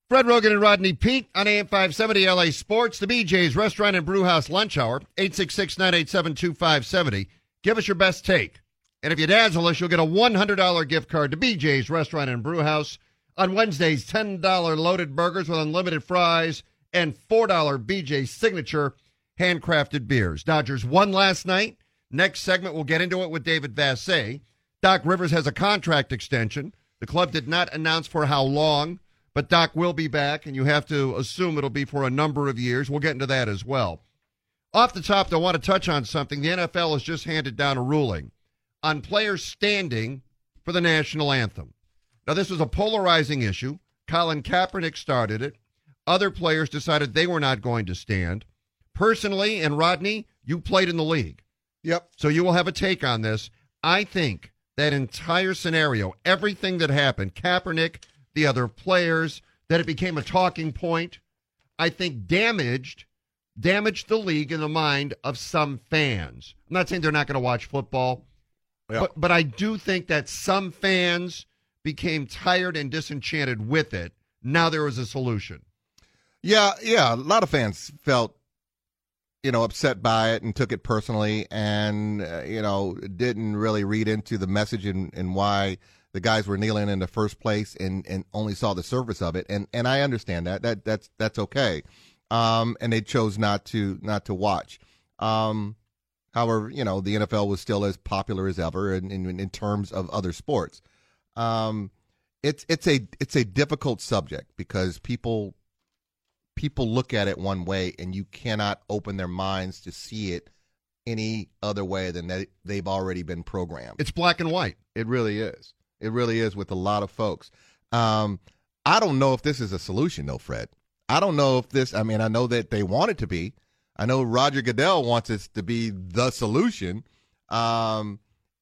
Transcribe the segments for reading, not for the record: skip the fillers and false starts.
Fred Rogan and Rodney Peete on AM 570 LA Sports, the BJ's Restaurant and Brewhouse Lunch Hour, 866-987-2570. Give us your best take. And if you dazzle us, you'll get a $100 gift card to BJ's Restaurant and Brewhouse. On Wednesdays, $10 loaded burgers with unlimited fries and $4 BJ's signature handcrafted beers. Dodgers won last night. Next segment, we'll get into it with David Vassegh. Doc Rivers has a contract extension. The club did not announce for how long, but Doc will be back, and you have to assume it'll be for a number of years. We'll get into that as well. Off the top, though, I want to touch on something. The NFL has just handed down a ruling on players standing for the national anthem. Now, this was a polarizing issue. Colin Kaepernick started it. Other players decided they were not going to stand. Personally, and Rodney, you played in the league. Yep. So you will have a take on this. I think that entire scenario, everything that happened, Kaepernick, the other players, that it became a talking point, I think damaged the league in the mind of some fans. I'm not saying they're not going to watch football, but I do think that some fans became tired and disenchanted with it. Now there was a solution. Yeah. A lot of fans felt, upset by it and took it personally and, didn't really read into the message and why the guys were kneeling in the first place and only saw the surface of it. And I understand that's okay. And they chose not to watch. However, the NFL was still as popular as ever in terms of other sports. It's a difficult subject because people look at it one way and you cannot open their minds to see it any other way than they've already been programmed. It's black and white. It really is. It really is with a lot of folks. I don't know if this is a solution, though, Fred. I don't know if this, I know that they want it to be. I know Roger Goodell wants it to be the solution. But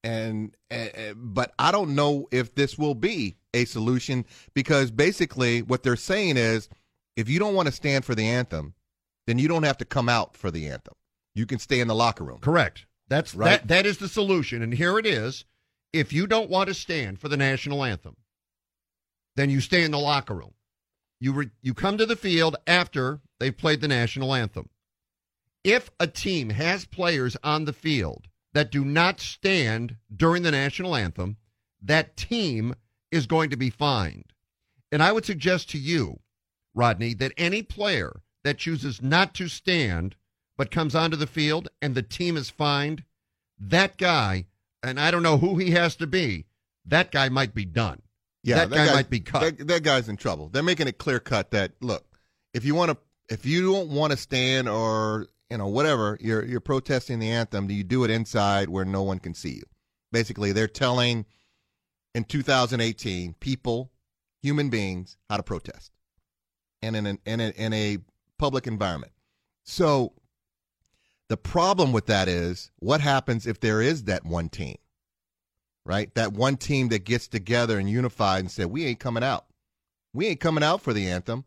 I don't know if this will be a solution because basically what they're saying is if you don't want to stand for the anthem, then you don't have to come out for the anthem. You can stay in the locker room. Correct. That's right. That is the solution. And here it is. If you don't want to stand for the national anthem, then you stay in the locker room. You come to the field after they've played the national anthem. If a team has players on the field that do not stand during the national anthem, that team is going to be fined. And I would suggest to you, Rodney, that any player that chooses not to stand but comes onto the field and the team is fined, that guy, and I don't know who he has to be, that guy might be done. Yeah, that guy might be cut. That guy's in trouble. They're making it clear cut that look, if you don't want to stand or whatever, you're protesting the anthem, do you do it inside where no one can see you? Basically, they're telling in 2018 people, human beings, how to protest, and in a public environment. So the problem with that is what happens if there is that one team, right? That one team that gets together and unified and said, we ain't coming out. We ain't coming out for the anthem.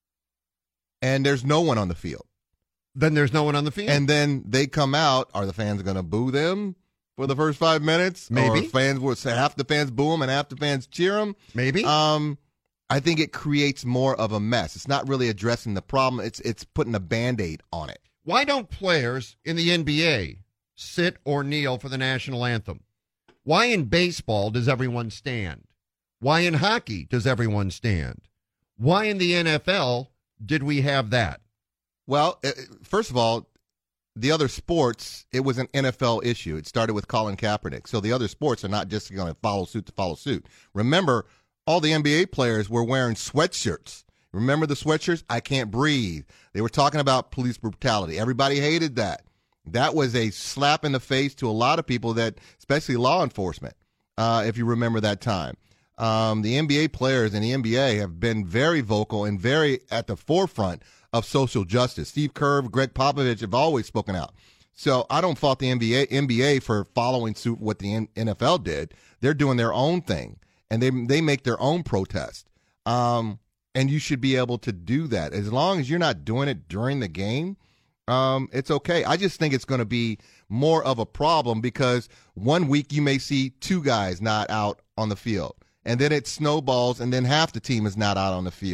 And there's no one on the field. Then there's no one on the field. And then they come out. Are the fans going to boo them for the first 5 minutes? Maybe. Or fans will say half the fans boo them and half the fans cheer them? Maybe. I think it creates more of a mess. It's not really addressing the problem. It's putting a Band-Aid on it. Why don't players in the NBA sit or kneel for the national anthem? Why in baseball does everyone stand? Why in hockey does everyone stand? Why in the NFL did we have that? Well, first of all, the other sports, it was an NFL issue. It started with Colin Kaepernick. So the other sports are not just going to follow suit. Remember, all the NBA players were wearing sweatshirts. Remember the sweatshirts? I can't breathe. They were talking about police brutality. Everybody hated that. That was a slap in the face to a lot of people, that, especially law enforcement, if you remember that time. The NBA players in the NBA have been very vocal and very at the forefront of social justice. Steve Kerr, Greg Popovich have always spoken out. So I don't fault the NBA for following suit what the NFL did. They're doing their own thing, and they make their own protest. And you should be able to do that. As long as you're not doing it during the game, it's okay. I just think it's going to be more of a problem because one week you may see two guys not out on the field, and then it snowballs, and then half the team is not out on the field.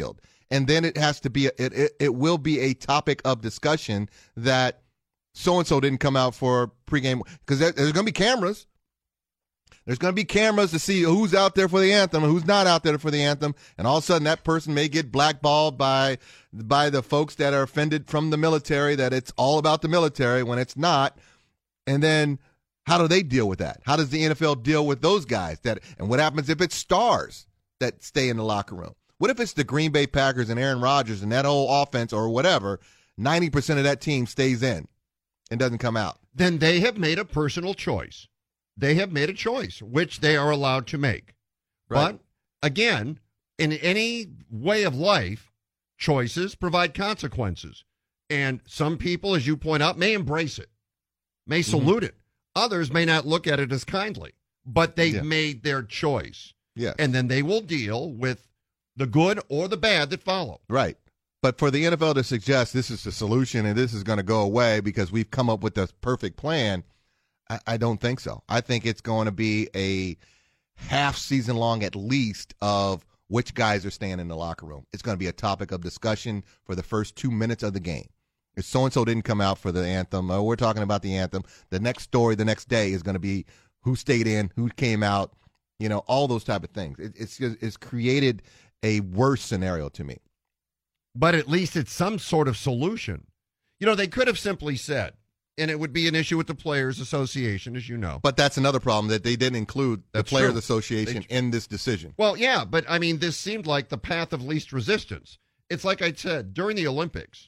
and then it has to be it will be a topic of discussion that so and so didn't come out for pregame, because there's going to be cameras. There's going to be cameras to see who's out there for the anthem and who's not out there for the anthem, and all of a sudden that person may get blackballed by the folks that are offended from the military, that it's all about the military when it's not. And then how do they deal with that? How does the NFL deal with those guys? And what happens if it's stars that stay in the locker room? What if it's the Green Bay Packers and Aaron Rodgers and that whole offense or whatever, 90% of that team stays in and doesn't come out? Then they have made a personal choice. They have made a choice, which they are allowed to make. Right. But, again, in any way of life, choices provide consequences. And some people, as you point out, may embrace it, may salute it. Others may not look at it as kindly, but they've made their choice. Yeah. And then they will deal with the good or the bad that follow. Right. But for the NFL to suggest this is the solution and this is going to go away because we've come up with this perfect plan, I don't think so. I think it's going to be a half season long at least of which guys are staying in the locker room. It's going to be a topic of discussion for the first 2 minutes of the game. If so-and-so didn't come out for the anthem, we're talking about the anthem, the next story the next day is going to be who stayed in, who came out, all those type of things. It's created a worse scenario to me. But at least it's some sort of solution. They could have simply said, and it would be an issue with the Players Association, as you know. But that's another problem, that they didn't include the Players Association in this decision. Well, yeah, but this seemed like the path of least resistance. It's like I said, during the Olympics,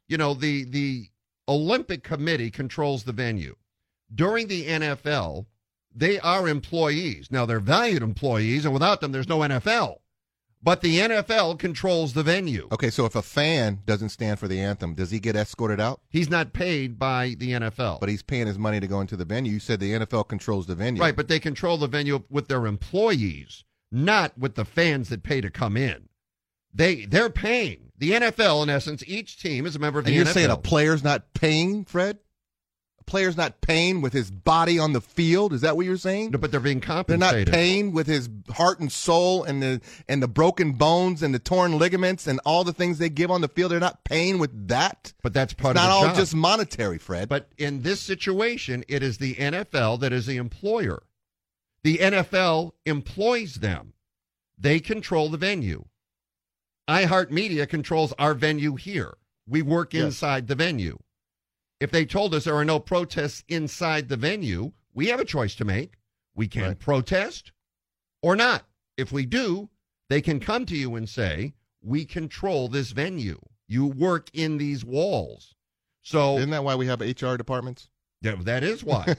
the Olympic Committee controls the venue. During the NFL, they are employees. Now, they're valued employees, and without them, there's no NFL. But the NFL controls the venue. Okay, so if a fan doesn't stand for the anthem, does he get escorted out? He's not paid by the NFL. But he's paying his money to go into the venue. You said the NFL controls the venue. Right, but they control the venue with their employees, not with the fans that pay to come in. They're paying. The NFL, in essence, each team is a member of the NFL. And you're saying a player's not paying, Fred? Player's not paying with his body on the field? Is that what you're saying? No, but they're being compensated. They're not paying with his heart and soul and the broken bones and the torn ligaments and all the things they give on the field. They're not paying with that. But that's part of the the job. It's not all just monetary, Fred. But in this situation, it is the NFL that is the employer. The NFL employs them. They control the venue. iHeartMedia controls our venue here. We work inside the venue. If they told us there are no protests inside the venue, we have a choice to make. We can protest or not. If we do, they can come to you and say, we control this venue. You work in these walls. So isn't that why we have HR departments? Yeah, that is why.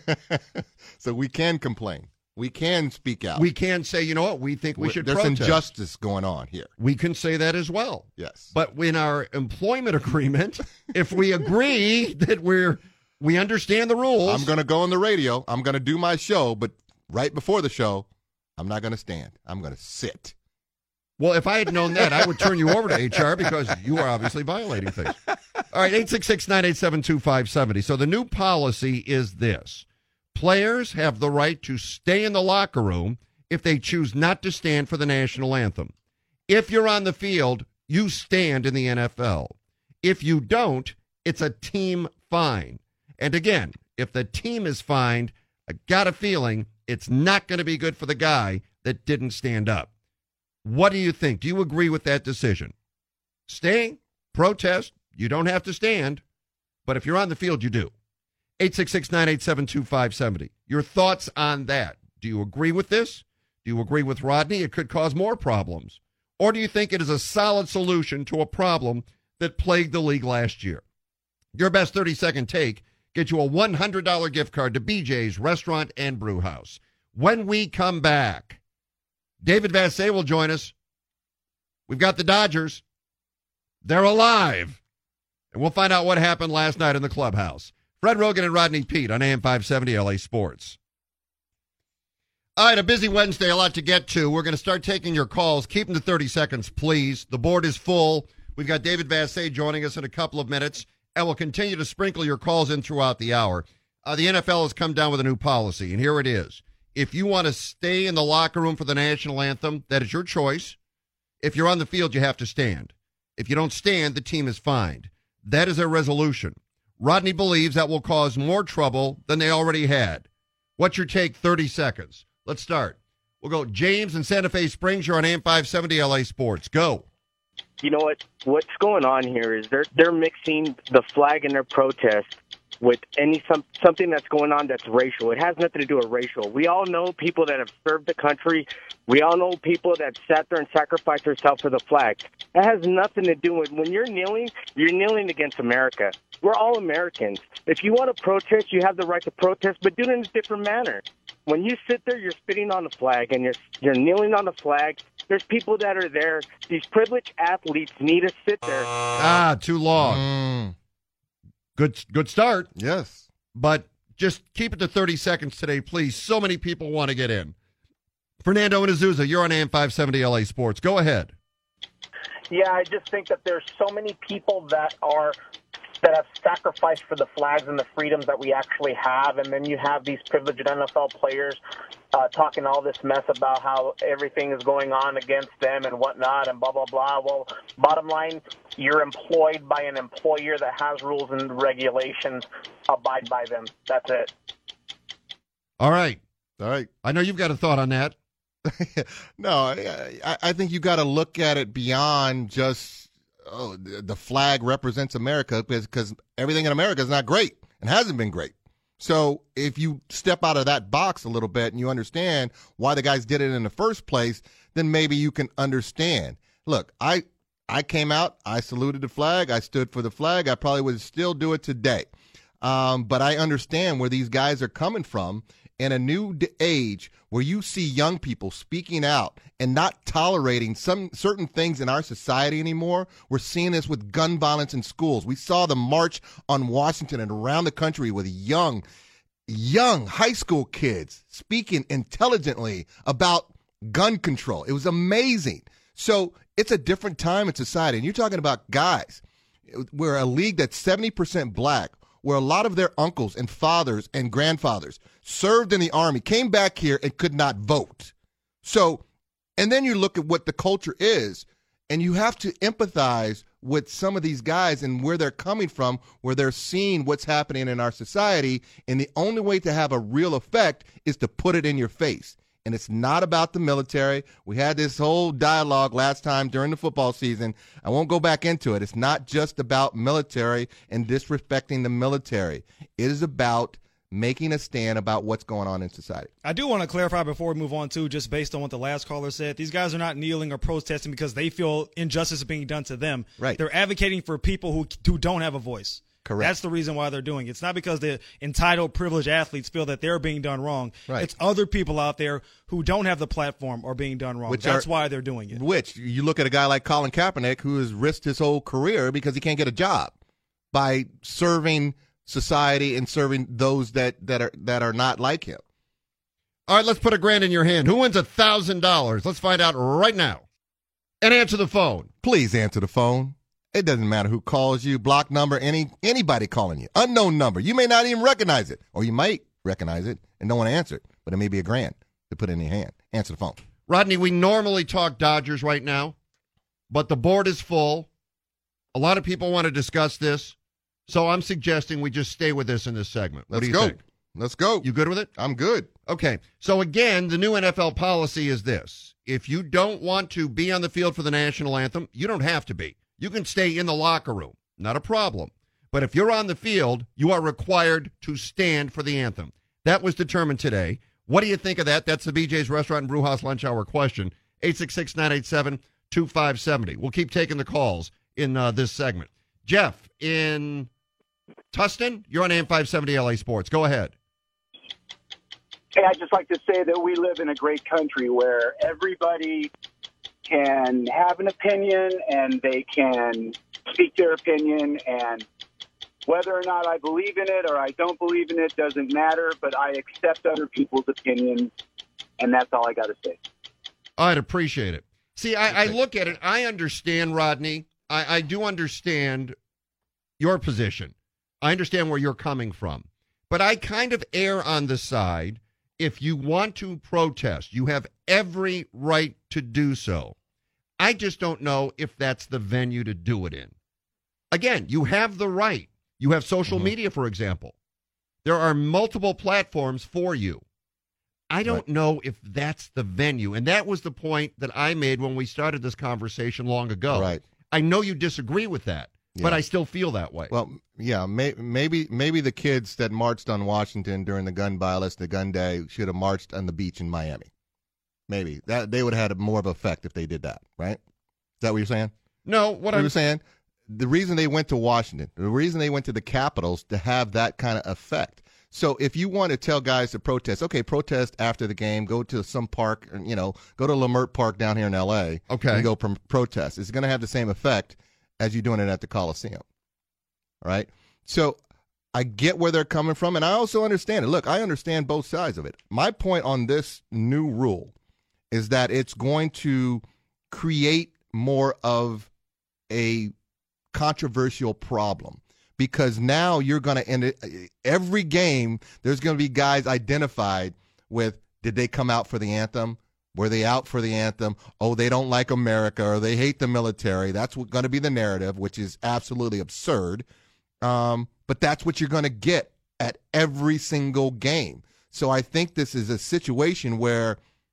So we can complain. We can speak out. We can say, you know what, we think we should There's protest. injustice going on here. We can say that as well. Yes. But in our employment agreement, if we agree that we understand the rules. I'm going to go on the radio. I'm going to do my show. But right before the show, I'm not going to stand. I'm going to sit. Well, if I had known that, I would turn you over to HR because you are obviously violating things. All right, 866-987-2570. So the new policy is this. Players have the right to stay in the locker room if they choose not to stand for the national anthem. If you're on the field, you stand in the NFL. If you don't, it's a team fine. And again, if the team is fined, I got a feeling it's not going to be good for the guy that didn't stand up. What do you think? Do you agree with that decision? Stay, protest, you don't have to stand. But if you're on the field, you do. 866-987-2570. Your thoughts on that. Do you agree with this? Do you agree with Rodney? It could cause more problems. Or do you think it is a solid solution to a problem that plagued the league last year? Your best 30-second take gets you a $100 gift card to BJ's Restaurant and Brew House. When we come back, David Vassegh will join us. We've got the Dodgers. They're alive. And we'll find out what happened last night in the clubhouse. Fred Rogan and Rodney Peete on AM 570 LA Sports. All right, a busy Wednesday, a lot to get to. We're going to start taking your calls. Keep them to 30 seconds, please. The board is full. We've got David Vassegh joining us in a couple of minutes, and we'll continue to sprinkle your calls in throughout the hour. The NFL has come down with a new policy, and here it is. If you want to stay in the locker room for the national anthem, that is your choice. If you're on the field, you have to stand. If you don't stand, the team is fined. That is their resolution. Rodney believes that will cause more trouble than they already had. What's your take? 30 seconds. Let's start. We'll go James in Santa Fe Springs. You're on AM 570 LA Sports. Go. You know what's going on here is they're mixing the flag in their protest with something that's going on that's racial. It has nothing to do with racial. We all know people that have served the country. We all know people that sat there and sacrificed themselves for the flag. That has nothing to do with when you're kneeling against America. We're all Americans. If you want to protest, you have the right to protest, but do it in a different manner. When you sit there, you're spitting on the flag and you're kneeling on the flag. There's people that are there. These privileged athletes need to sit there. Too long. Good start. Yes. But just keep it to 30 seconds today, please. So many people want to get in. Fernando and Azusa, you're on AM 570 LA Sports. Go ahead. Yeah, I just think that there's so many people that have sacrificed for the flags and the freedoms that we actually have, and then you have these privileged NFL players talking all this mess about how everything is going on against them and whatnot and blah, blah, blah. Well, bottom line, you're employed by an employer that has rules and regulations. Abide by them. That's it. All right. All right. I know you've got a thought on that. No, I think you got to look at it beyond just the flag represents America, because everything in America is not great and hasn't been great. So if you step out of that box a little bit and you understand why the guys did it in the first place, then maybe you can understand. Look, I came out, I saluted the flag, I stood for the flag. I probably would still do it today. But I understand where these guys are coming from in a new age where you see young people speaking out and not tolerating some certain things in our society anymore. We're seeing this with gun violence in schools. We saw the march on Washington and around the country with young high school kids speaking intelligently about gun control. It was amazing. So it's a different time in society. And you're talking about guys. We're a league that's 70% black, where a lot of their uncles and fathers and grandfathers served in the Army, came back here and could not vote. So, and then you look at what the culture is, and you have to empathize with some of these guys and where they're coming from, where they're seeing what's happening in our society, and the only way to have a real effect is to put it in your face. And it's not about the military. We had this whole dialogue last time during the football season. I won't go back into it. It's not just about military and disrespecting the military. It is about making a stand about what's going on in society. I do want to clarify before we move on, too, just based on what the last caller said. These guys are not kneeling or protesting because they feel injustice is being done to them. Right. They're advocating for people who don't have a voice. Correct. That's the reason why they're doing it. It's not because the entitled, privileged athletes feel that they're being done wrong. Right. It's other people out there who don't have the platform or being done wrong. That's why they're doing it. Which, you look at a guy like Colin Kaepernick, who has risked his whole career because he can't get a job by serving society and serving those that are not like him. All right, let's put $1,000 in your hand. Who wins $1,000? Let's find out right now. And answer the phone. Please answer the phone. It doesn't matter who calls you, block number, anybody calling you. Unknown number. You may not even recognize it. Or you might recognize it and don't want to answer it. But it may be $1,000 to put in your hand. Answer the phone. Rodney, we normally talk Dodgers right now, but the board is full. A lot of people want to discuss this, so I'm suggesting we just stay with this in this segment. What do you think? Let's go. You good with it? I'm good. Okay. So, again, the new NFL policy is this. If you don't want to be on the field for the national anthem, you don't have to be. You can stay in the locker room. Not a problem. But if you're on the field, you are required to stand for the anthem. That was determined today. What do you think of that? That's the BJ's Restaurant and Brewhouse Lunch Hour question. 866-987-2570. We'll keep taking the calls in this segment. Jeff in Tustin, you're on AM 570 LA Sports. Go ahead. Hey, I'd just like to say that we live in a great country where everybody can have an opinion and they can speak their opinion, and whether or not I believe in it or I don't believe in it doesn't matter, but I accept other people's opinions, and that's all I got to say. I'd appreciate it. See, I look at it. I understand, Rodney. I do understand your position. I understand where you're coming from. But I kind of err on the side, if you want to protest, you have every right to do so. I just don't know if that's the venue to do it in. Again, you have the right. You have social media, for example. There are multiple platforms for you. I don't know if that's the venue. And that was the point that I made when we started this conversation long ago. Right. I know you disagree with that, but I still feel that way. Well, yeah, maybe the kids that marched on Washington during the gun violence, the gun day, should have marched on the beach in Miami. Maybe that they would have had more of an effect if they did that, right? Is that what you're saying? No, what I'm I'm saying, the reason they went to Washington, the reason they went to the Capitals to have that kind of effect. So if you want to tell guys to protest, okay, protest after the game, go to some park, go to Lamert Park down here in L.A. Okay. And go protest. It's going to have the same effect as you doing it at the Coliseum. All right? So I get where they're coming from, and I also understand it. Look, I understand both sides of it. My point on this new rule is that it's going to create more of a controversial problem, because now you're going to end it. Every game, there's going to be guys identified with, did they come out for the anthem? Were they out for the anthem? Oh, they don't like America, or they hate the military. That's going to be the narrative, which is absolutely absurd. But that's what you're going to get at every single game. So I think this is a situation where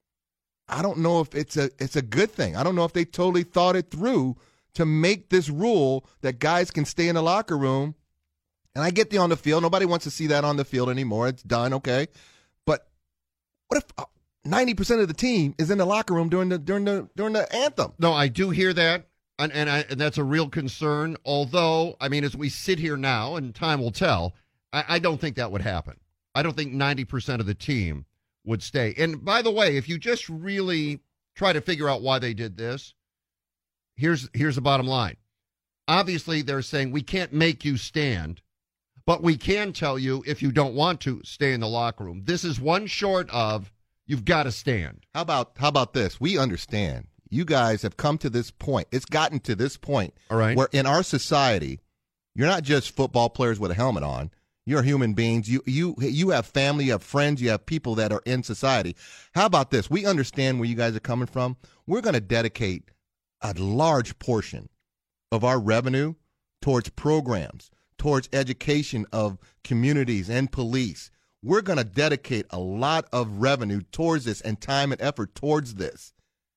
I don't know if it's a good thing. I don't know if they totally thought it through to make this rule that guys can stay in the locker room. And I get the on the field. Nobody wants to see that on the field anymore. It's done, okay. But what if 90% of the team is in the locker room during the anthem? No, I do hear that, and that's a real concern. Although, I mean, as we sit here now, and time will tell, I don't think that would happen. I don't think 90% of the team would stay. And by the way, if you just really try to figure out why they did this, here's the bottom line. Obviously, they're saying we can't make you stand, but we can tell you if you don't want to stay in the locker room. This is one short of you've got to stand. How about this? We understand. You guys have come to this point. It's gotten to this point, all right, where in our society, you're not just football players with a helmet on. You're human beings. You have family, you have friends, you have people that are in society. How about this? We understand where you guys are coming from. We're going to dedicate a large portion of our revenue towards programs, towards education of communities and police. We're going to dedicate a lot of revenue towards this and time and effort towards this.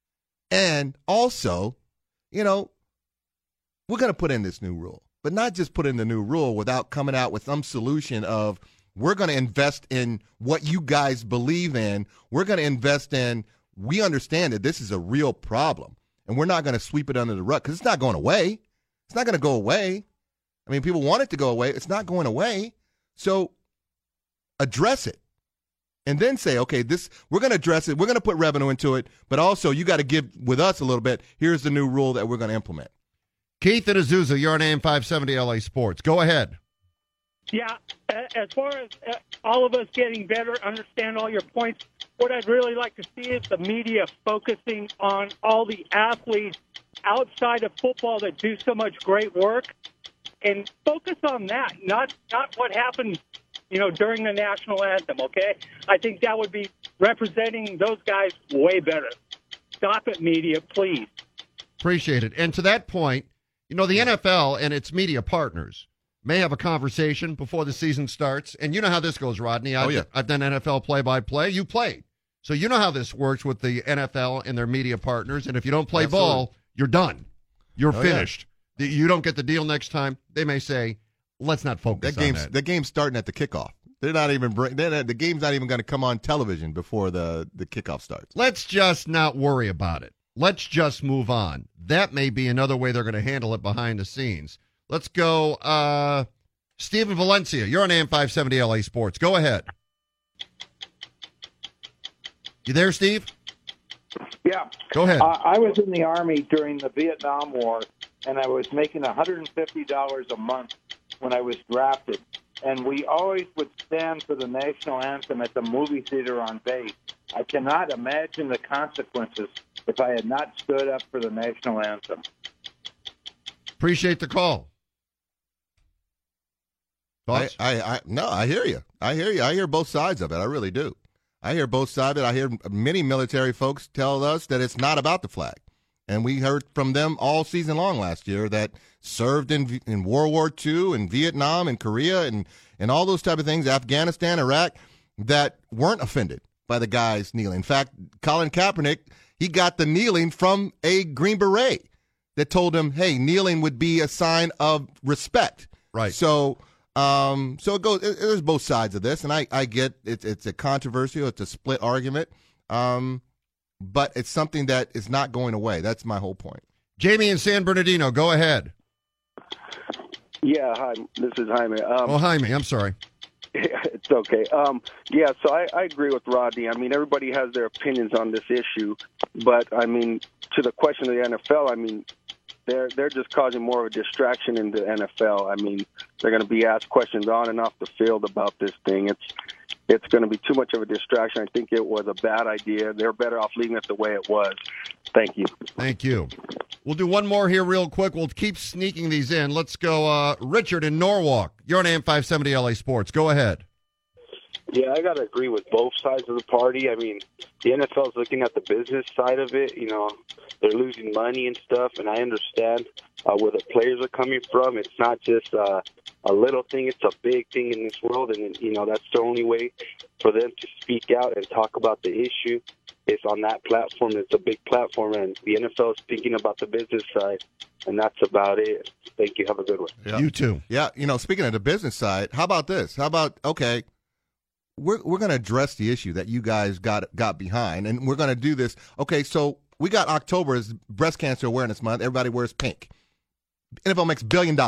And also, we're going to put in this new rule, but not just put in the new rule without coming out with some solution of, we're going to invest in what you guys believe in. We're going to invest in, we understand that this is a real problem, and we're not going to sweep it under the rug, because it's not going away. It's not going to go away. I mean, people want it to go away. It's not going away. So address it. And then say, okay, we're going to address it. We're going to put revenue into it, but also you got to give with us a little bit. Here's the new rule that we're going to implement. Keith and Azusa, you're on AM 570 LA Sports. Go ahead. Yeah, as far as all of us getting better, understand all your points, what I'd really like to see is the media focusing on all the athletes outside of football that do so much great work, and focus on that, not what happened, during the national anthem, okay? I think that would be representing those guys way better. Stop it, media, please. Appreciate it. And to that point, the NFL and its media partners may have a conversation before the season starts. And you know how this goes, Rodney. I've done NFL play-by-play. You played. So you know how this works with the NFL and their media partners. And if you don't play ball, you're done. You're finished. Yeah. You don't get the deal next time. They may say, let's not focus on that. The game's starting at the kickoff. The game's not even going to come on television before the kickoff starts. Let's just not worry about it. Let's just move on. That may be another way they're going to handle it behind the scenes. Let's go. Stephen Valencia, you're on AM 570 LA Sports. Go ahead. You there, Steve? Yeah. Go ahead. I was in the Army during the Vietnam War, and I was making $150 a month when I was drafted. And we always would stand for the national anthem at the movie theater on base. I cannot imagine the consequences if I had not stood up for the national anthem. Appreciate the call. Thoughts? I hear you. I hear both sides of it. I really do. I hear both sides of it. I hear many military folks tell us that it's not about the flag. And we heard from them all season long last year that served in World War II and Vietnam and Korea and all those type of things, Afghanistan, Iraq, that weren't offended by the guys kneeling. In fact, Colin Kaepernick, he got the kneeling from a Green Beret that told him, hey, kneeling would be a sign of respect. Right. So it goes. There's both sides of this, and I get it's a controversial, it's a split argument, but it's something that is not going away. That's my whole point. Jamie in San Bernardino, go ahead. Yeah, hi. This is Jaime. Jaime, I'm sorry. It's okay. Yeah, so I agree with Rodney. I mean, everybody has their opinions on this issue, but I mean, to the question of the NFL, I mean, they're just causing more of a distraction in the NFL. I mean, they're going to be asked questions on and off the field about this thing. It's going to be too much of a distraction. I think it was a bad idea. They're better off leaving it the way it was. Thank you. Thank you. We'll do one more here real quick. We'll keep sneaking these in. Let's go, Richard in Norwalk. You're on AM 570 LA Sports. Go ahead. Yeah, I got to agree with both sides of the party. I mean, the NFL is looking at the business side of it. You know, they're losing money and stuff, and I understand where the players are coming from. It's not just a little thing. It's a big thing in this world, and, you know, that's the only way for them to speak out and talk about the issue. It's on that platform. It's a big platform, and the NFL is thinking about the business side, and that's about it. Thank you. Have a good one. Yeah. You too. Yeah, you know, speaking of the business side, how about this? How about, okay, we're going to address the issue that you guys got behind, and we're going to do this. Okay, so we got October as Breast Cancer Awareness Month. Everybody wears pink. NFL makes $1 billion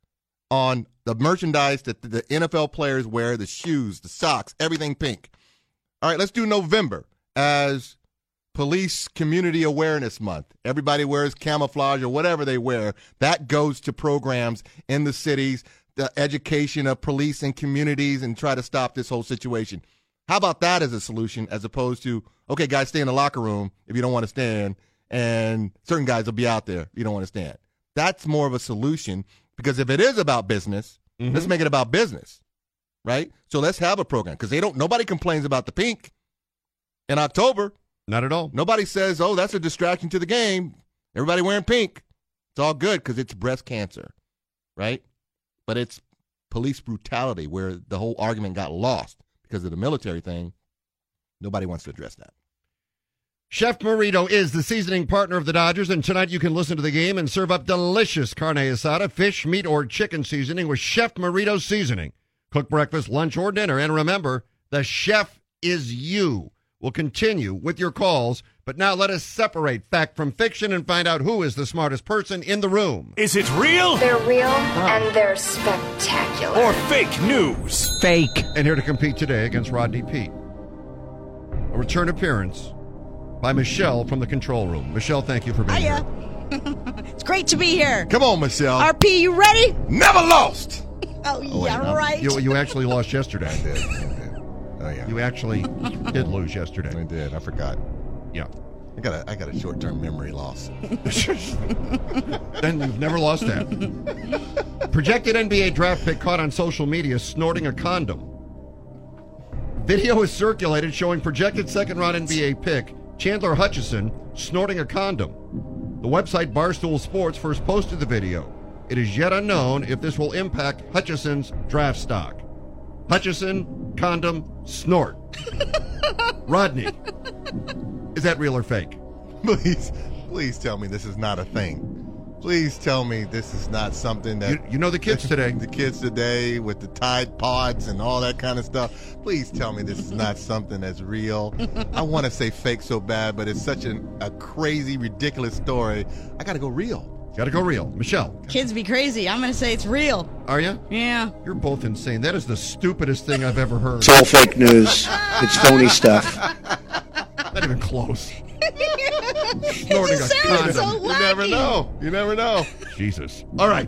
on the merchandise that the NFL players wear, the shoes, the socks, everything pink. All right, let's do November as Police Community Awareness Month. Everybody wears camouflage or whatever they wear. That goes to programs in the cities, the education of police and communities, and try to stop this whole situation. How about that as a solution, as opposed to, okay, guys, stay in the locker room if you don't want to stand, and certain guys will be out there if you don't want to stand. That's more of a solution, because if it is about business, let's make it about business, right? So let's have a program, because nobody complains about the pink in October. Not at all. Nobody says, oh, that's a distraction to the game. Everybody wearing pink. It's all good because it's breast cancer, right? But it's police brutality where the whole argument got lost because of the military thing. Nobody wants to address that. Chef Marito is the seasoning partner of the Dodgers, and tonight you can listen to the game and serve up delicious carne asada, fish, meat, or chicken seasoning with Chef Marito seasoning. Cook breakfast, lunch, or dinner. And remember, the chef is you. We'll continue with your calls, but now let us separate fact from fiction and find out who is the smartest person in the room. Is it real? They're real, and they're spectacular. Or fake news? Fake. And here to compete today against Rodney Peete, a return appearance by Michelle from the control room. Michelle, thank you for being here. It's great to be here. Come on, Michelle. RP, you ready? Never lost. Oh, yeah, right. You actually lost yesterday. I did. Oh, yeah. You actually did lose yesterday. I did. I forgot. Yeah. I got a short-term memory loss. Then you've never lost that. Projected NBA draft pick caught on social media snorting a condom. Video is circulated showing projected second-round NBA pick Chandler Hutchison snorting a condom. The website Barstool Sports first posted the video. It is yet unknown if this will impact Hutchison's draft stock. Hutchison, condom, snort. Rodney, is that real or fake? Please tell me this is not a thing. Please tell me this is not something that... You know the kids today. The kids today with the Tide Pods and all that kind of stuff. Please tell me this is not something that's real. I want to say fake so bad, but it's such a crazy, ridiculous story. I got to go real. Got to go real. Michelle. Kids be crazy. I'm going to say it's real. Are you? Yeah. You're both insane. That is the stupidest thing I've ever heard. It's all fake news. It's phony stuff. Not even close. Snorting a condom. So you never know. You never know. Jesus. All right.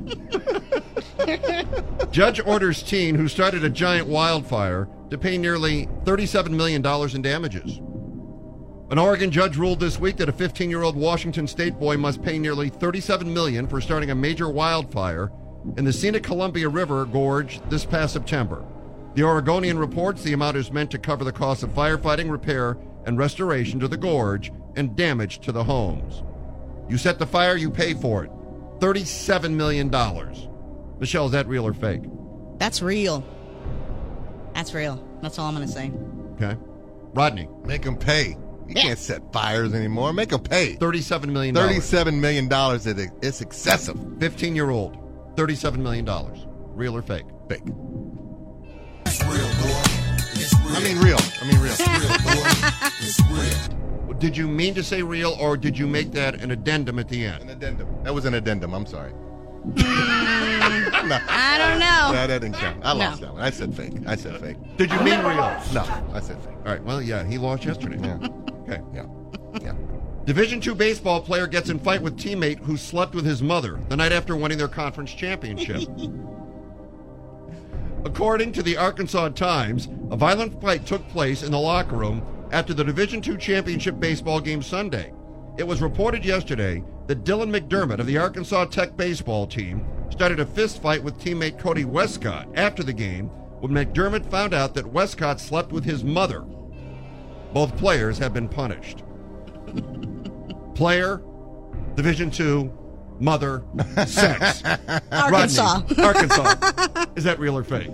Judge orders teen who started a giant wildfire to pay nearly $37 million in damages. An Oregon judge ruled this week that a 15-year-old Washington State boy must pay nearly $37 million for starting a major wildfire in the scenic Columbia River Gorge this past September. The Oregonian reports the amount is meant to cover the cost of firefighting, repair, and restoration to the gorge and damage to the homes. You set the fire, you pay for it. $37 million. Michelle, is that real or fake? That's real. That's real. That's all I'm going to say. Okay. Rodney. Make them pay. You can't set fires anymore. Make them pay. $37 million. $37 million. It's excessive. 15-year-old. $37 million. Real or fake? Fake. I mean real. Did you mean to say real, or did you make that an addendum at the end? An addendum. That was an addendum. I'm sorry. I don't know. That didn't count. I lost that one. I said fake. Did you mean real? No, I said fake. All right. Well, yeah, he lost yesterday. Yeah. Okay. Yeah. Division II baseball player gets in fight with teammate who slept with his mother the night after winning their conference championship. According to the Arkansas Times, a violent fight took place in the locker room after the Division II championship baseball game Sunday. It was reported yesterday that Dylan McDermott of the Arkansas Tech baseball team started a fist fight with teammate Cody Westcott after the game when McDermott found out that Westcott slept with his mother. Both players have been punished. Player, Division II, mother, sex. Arkansas. Rodney, Arkansas. Is that real or fake?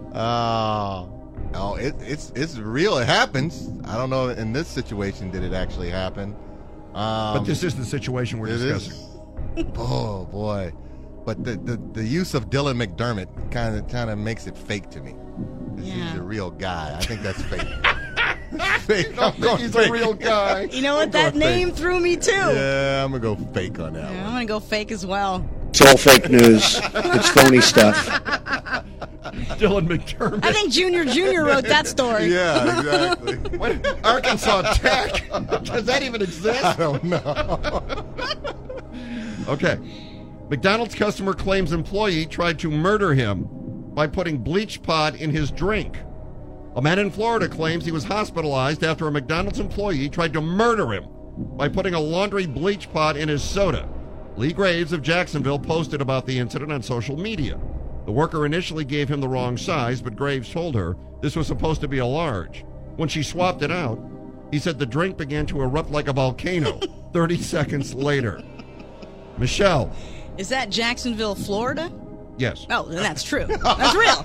No, it's real. It happens. I don't know in this situation did it actually happen. But this is the situation we're discussing. Oh boy, but the use of Dylan McDermott kind of makes it fake to me. He's a real guy. I think that's fake. Fake. He's a real guy. You know what? That name fake. threw me too. Yeah, I'm gonna go fake on that Yeah, one. I'm going to go fake as well. It's all fake news. It's phony stuff. Dylan McDermott. I think Junior wrote that story. Yeah, exactly. What? Arkansas Tech? Does that even exist? I don't know. Okay. McDonald's customer claims employee tried to murder him by putting bleach pod in his drink. A man in Florida claims he was hospitalized after a McDonald's employee tried to murder him by putting a laundry bleach pod in his soda. Lee Graves of Jacksonville posted about the incident on social media. The worker initially gave him the wrong size, but Graves told her this was supposed to be a large. When she swapped it out, he said the drink began to erupt like a volcano 30 seconds later. Michelle. Is that Jacksonville, Florida? Yes. Oh, then that's true. That's real.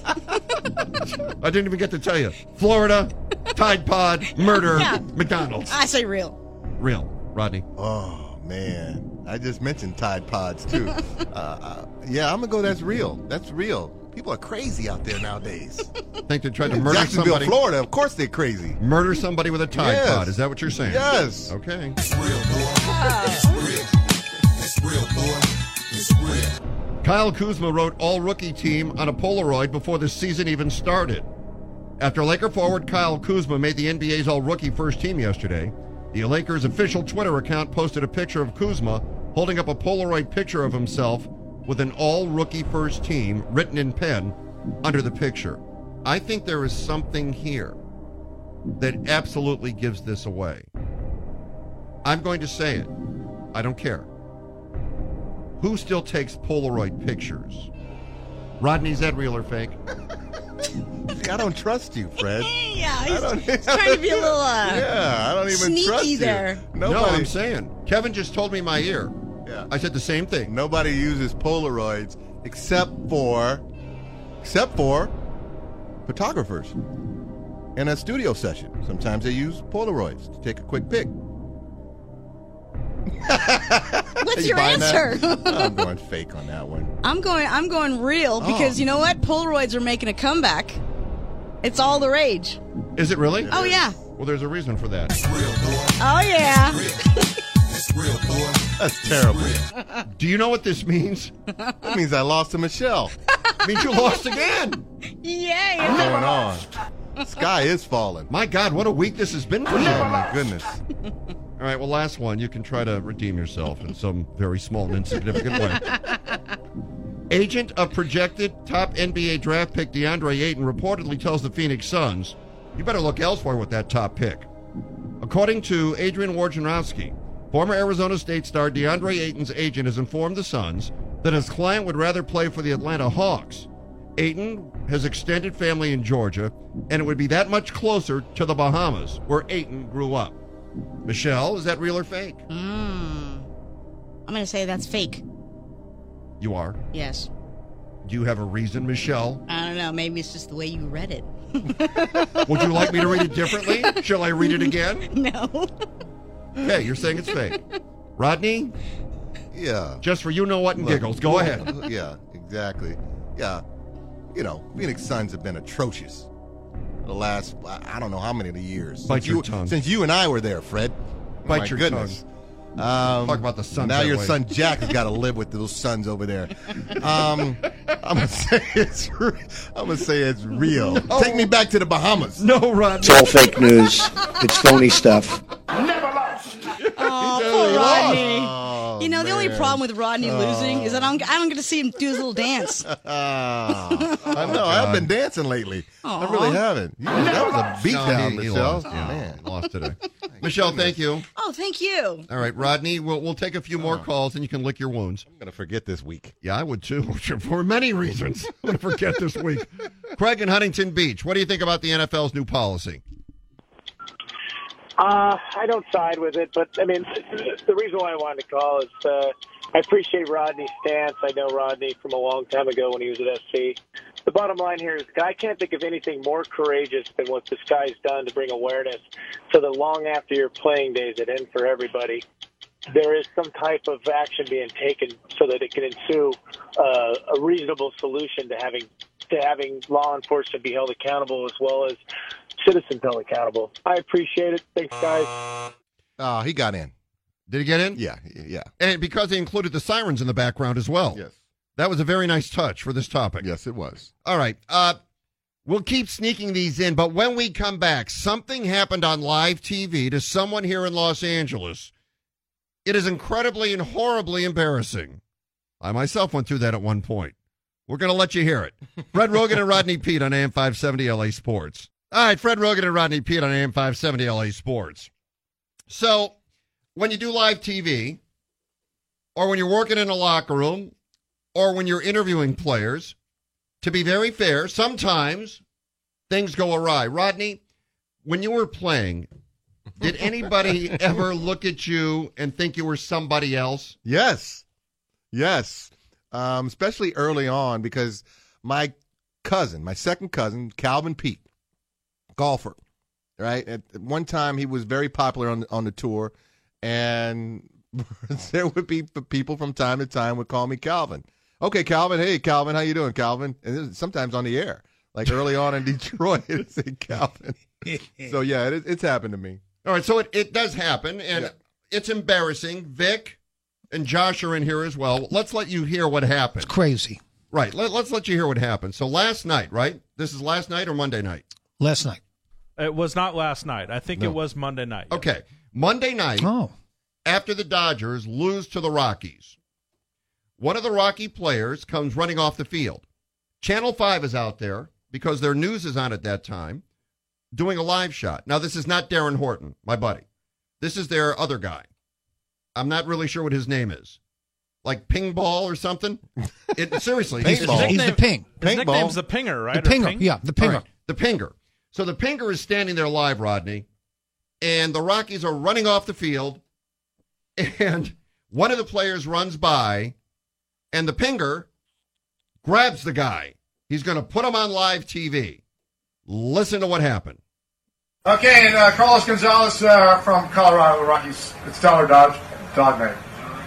I didn't even get to tell you. Florida, Tide Pod, murder, Yeah. McDonald's. I say real. Real. Rodney. Oh man, I just mentioned Tide Pods too. Yeah, I'm gonna go. That's real. That's real. People are crazy out there nowadays. Think they tried to murder Jacksonville, somebody? Florida. Of course they're crazy. Murder somebody with a Tide Yes. Pod. Is that what you're saying? Yes. Okay. Kyle Kuzma wrote all-rookie team on a Polaroid before the season even started. After Laker forward Kyle Kuzma made the NBA's all-rookie first team yesterday, the Lakers' official Twitter account posted a picture of Kuzma holding up a Polaroid picture of himself with an all-rookie first team written in pen under the picture. I think there is something here that absolutely gives this away. I'm going to say it. I don't care. Who still takes Polaroid pictures? Rodney, is that real or fake? I don't trust you, Fred. Yeah, he's trying to be a little yeah, I don't even sneaky trust you. there. No, I'm saying. Kevin just told me in my ear. Yeah. I said the same thing. Nobody uses Polaroids except for photographers in a studio session. Sometimes they use Polaroids to take a quick pic. What's You your buying answer? that? I'm going fake on that one. I'm going real because Oh. you know what? Polaroids are making a comeback. It's all the rage. Is it really? Oh yeah. Well, there's a reason for that. Oh yeah. That's terrible. Do you know what this means? That means I lost to Michelle. It means you lost again. Yeah. What's going on? Sky is falling. My God, what a week this has been for you. Oh my goodness. All right, well, last one. You can try to redeem yourself in some very small and insignificant way. Agent of projected top NBA draft pick DeAndre Ayton reportedly tells the Phoenix Suns, you better look elsewhere with that top pick. According to Adrian Wojnarowski, former Arizona State star DeAndre Ayton's agent has informed the Suns that his client would rather play for the Atlanta Hawks. Ayton has extended family in Georgia, and it would be that much closer to the Bahamas, where Ayton grew up. Michelle, is that real or fake? I'm going to say that's fake. You are? Yes. Do you have a reason, Michelle? I don't know. Maybe it's just the way you read it. Would you like me to read it differently? Shall I read it again? No. Okay, you're saying it's fake. Rodney? Yeah. Just for you know what and giggles. Go ahead. Yeah, exactly. Yeah. You know, Phoenix Suns have been atrocious the last, I don't know how many of the years. Bite your tongue. Since you and I were there, Fred. Bite My your goodness. tongue. Talk about the Suns. Now that your way. son Jack has got to live with those Suns over there. I'm gonna say it's real. Oh. Take me back to the Bahamas. No, Rodney. It's all fake news. It's phony stuff. Oh, poor Rodney. You know, the only problem with Rodney losing is that I don't get to see him do his little dance. I know. I haven't been dancing lately. I really haven't. That was a beatdown, he Michelle. lost. Yeah, Man. he lost today. Michelle, thank you. Oh, thank you. All right, Rodney, we'll take a few more calls and you can lick your wounds. I'm going to forget this week. Yeah, I would too, for many reasons. I'm going to forget this week. Craig in Huntington Beach, what do you think about the NFL's new policy? I don't side with it, but I mean, the reason why I wanted to call is I appreciate Rodney's stance. I know Rodney from a long time ago when he was at SC. The bottom line here is I can't think of anything more courageous than what this guy's done to bring awareness so that long after your playing days that end for everybody, there is some type of action being taken so that it can ensue a reasonable solution to having law enforcement be held accountable as well as citizens held accountable. I appreciate it. Thanks, guys. He got in. Did he get in? Yeah. And because they included the sirens in the background as well. Yes. That was a very nice touch for this topic. Yes, it was. All right. We'll keep sneaking these in, but when we come back, something happened on live TV to someone here in Los Angeles. It is incredibly and horribly embarrassing. I myself went through that at one point. We're going to let you hear it. Fred Rogan and Rodney Peete on AM 570 LA Sports. All right, Fred Rogan and Rodney Peete on AM 570 LA Sports. So, when you do live TV, or when you're working in a locker room, or when you're interviewing players, to be very fair, sometimes things go awry. Rodney, when you were playing, did anybody ever look at you and think you were somebody else? Yes. Especially early on because my second cousin, Calvin Peete, golfer, right? At one time, he was very popular on the tour, and there would be people from time to time would call me Calvin. Okay, Calvin. Hey, Calvin. How you doing, Calvin? And sometimes on the air, like early on in Detroit, it'd say Calvin. So, yeah, it's happened to me. All right, so it does happen, and it's embarrassing. Vic and Josh are in here as well. Let's let you hear what happened. It's crazy. Right, let's let you hear what happened. So last night, right? This is last night or Monday night? Last night. It was not last night. I think it was Monday night. Okay, Monday night, after the Dodgers lose to the Rockies, one of the Rocky players comes running off the field. Channel 5 is out there because their news is on at that time, doing a live shot. Now, this is not Darren Horton, my buddy. This is their other guy. I'm not really sure what his name is. Like Ping Ball or something? Seriously. He's the Ping. His nickname's the Pinger, right? The Pinger, Ping? yeah, the Pinger. Right, the Pinger. So the Pinger is standing there live, Rodney, and the Rockies are running off the field, and one of the players runs by, and the Pinger grabs the guy. He's going to put him on live TV. Listen to what happened. Okay, and Carlos Gonzalez from Colorado Rockies. It's Dollar Dog name.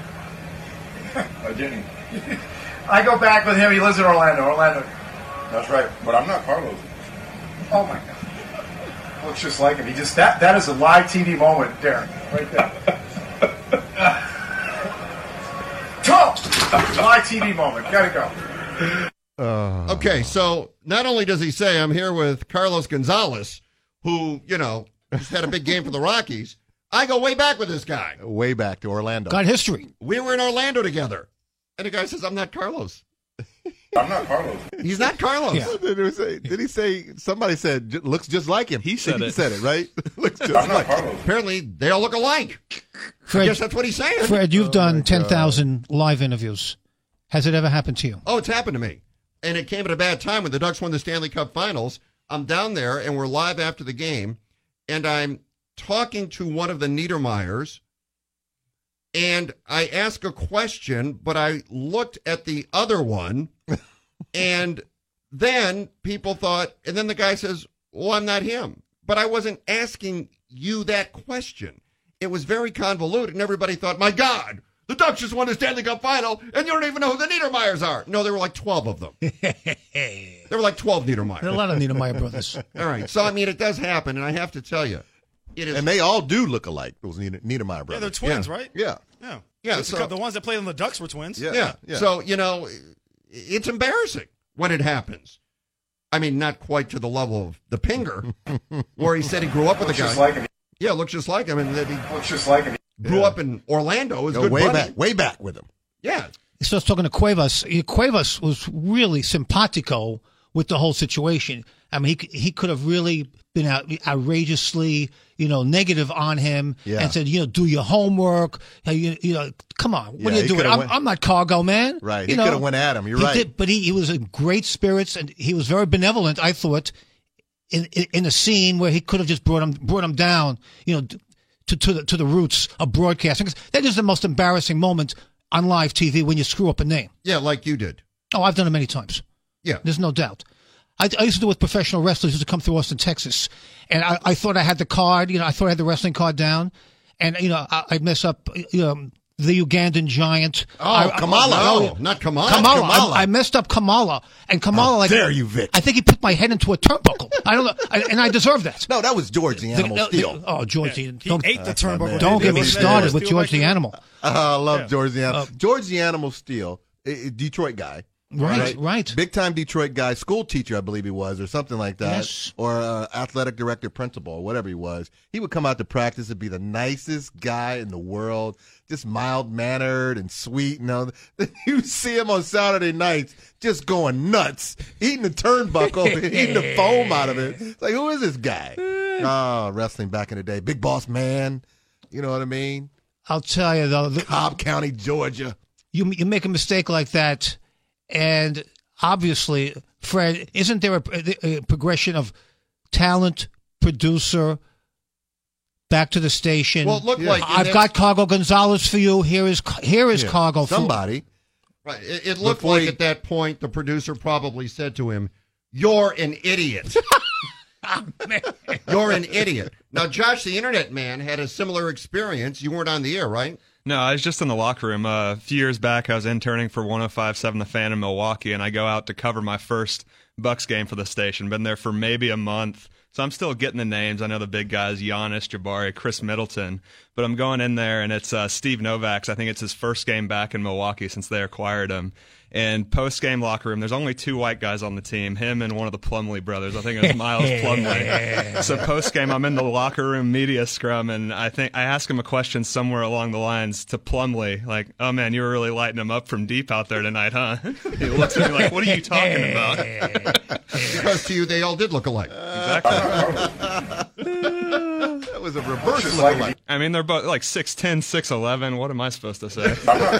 Jenny. I go back with him. He lives in Orlando. That's right, but I'm not Carlos. Oh my God. Looks just like him. He just that is a live TV moment, Darren. Right there. Live TV moment. Gotta go. Okay, so not only does he say, I'm here with Carlos Gonzalez, who, just had a big game for the Rockies, I go way back with this guy. Way back to Orlando. Got history. We were in Orlando together. And the guy says, I'm not Carlos. I'm not Carlos. He's not Carlos. Yeah. Did he say, somebody said, looks just like him? He said it. He said it, right? Looks just I'm not like Carlos. Apparently, they all look alike. Fred, I guess that's what he's saying. Fred, you've done 10,000 live interviews. Has it ever happened to you? Oh, it's happened to me. And it came at a bad time when the Ducks won the Stanley Cup Finals. I'm down there, and we're live after the game, and I'm talking to one of the Niedermeyers, and I asked a question, but I looked at the other one, and then people thought, and then the guy says, well, I'm not him. But I wasn't asking you that question. It was very convoluted, and everybody thought, my God, the Ducks just won the Stanley Cup final, and you don't even know who the Niedermeyers are. No, there were like 12 of them. There were like 12 Niedermeyers. There are a lot of Niedermeyer brothers. All right. So, I mean, it does happen, and I have to tell you, it is. And they all do look alike, those Niedermeyer brothers. Yeah, they're twins, Yeah. right? Yeah. Yeah. Yeah, So the ones that played on the Ducks were twins. Yeah. So, you know, it's embarrassing when it happens. I mean, not quite to the level of the Pinger, where he said he grew up with a guy. Looks just like him. Yeah, looks just like him, and that he Looks just like him. grew up in Orlando. Is Go good way buddy. way back with him. Yeah. So I was talking to Cuevas. Cuevas was really simpatico with the whole situation. I mean, he could have really been outrageously, negative on him and said, do your homework. Come on, what are you doing? I'm not cargo, man. Right. He could have went at him. You're right. But he was in great spirits, and he was very benevolent, I thought, in a scene where he could have just brought him down, to the roots of broadcasting. 'Cause that is the most embarrassing moment on live TV when you screw up a name. Yeah, like you did. Oh, I've done it many times. Yeah. There's no doubt. I used to do it with professional wrestlers who used to come through Austin, Texas. And I thought I had the card, I thought I had the wrestling card down. And, I'd mess up, the Ugandan giant. Kamala. No, not Kamala. Kamala. I messed up Kamala. And Kamala, dare you, Vic. I think he put my head into a turnbuckle. I don't know. And I deserve that. No, that was George the Animal Steel. Oh, George the He ate the turnbuckle. Don't get me started with George the Animal. I love George the Animal. George the Animal Steel, Detroit guy. Right. Big time Detroit guy, school teacher, I believe he was, or something like that. Yes. Or athletic director, principal, or whatever he was. He would come out to practice and be the nicest guy in the world, just mild mannered and sweet. Then you see him on Saturday nights just going nuts, eating the turnbuckle, eating the foam out of it. It's like, who is this guy? Wrestling back in the day, big boss man. You know what I mean? I'll tell you though, Cobb County, Georgia. You make a mistake like that. And obviously, Fred, isn't there a progression of talent, producer, back to the station? Well, it looked like I've got Cargo Gonzalez for you. Here is Cargo. Somebody. Right. It looked like at that point the producer probably said to him, "You're an idiot." You're an idiot. Now, Josh, the internet man, had a similar experience. You weren't on the air, right? No, I was just in the locker room. A few years back, I was interning for 105.7 The Fan in Milwaukee, and I go out to cover my first Bucks game for the station. Been there for maybe a month, so I'm still getting the names. I know the big guys, Giannis, Jabari, Chris Middleton, but I'm going in there, and it's Steve Novak's. I think it's his first game back in Milwaukee since they acquired him. And post-game locker room, there's only two white guys on the team, him and one of the Plumlee brothers. I think it was Miles Plumlee. So post-game, I'm in the locker room media scrum, and I ask him a question somewhere along the lines to Plumlee, like, "Oh, man, you were really lighting him up from deep out there tonight, huh?" He looks at me like, "What are you talking about?" Because to you, they all did look alike. Exactly. That was a reverse lookalike. I mean, they're both like 6'10", 6'11". What am I supposed to say?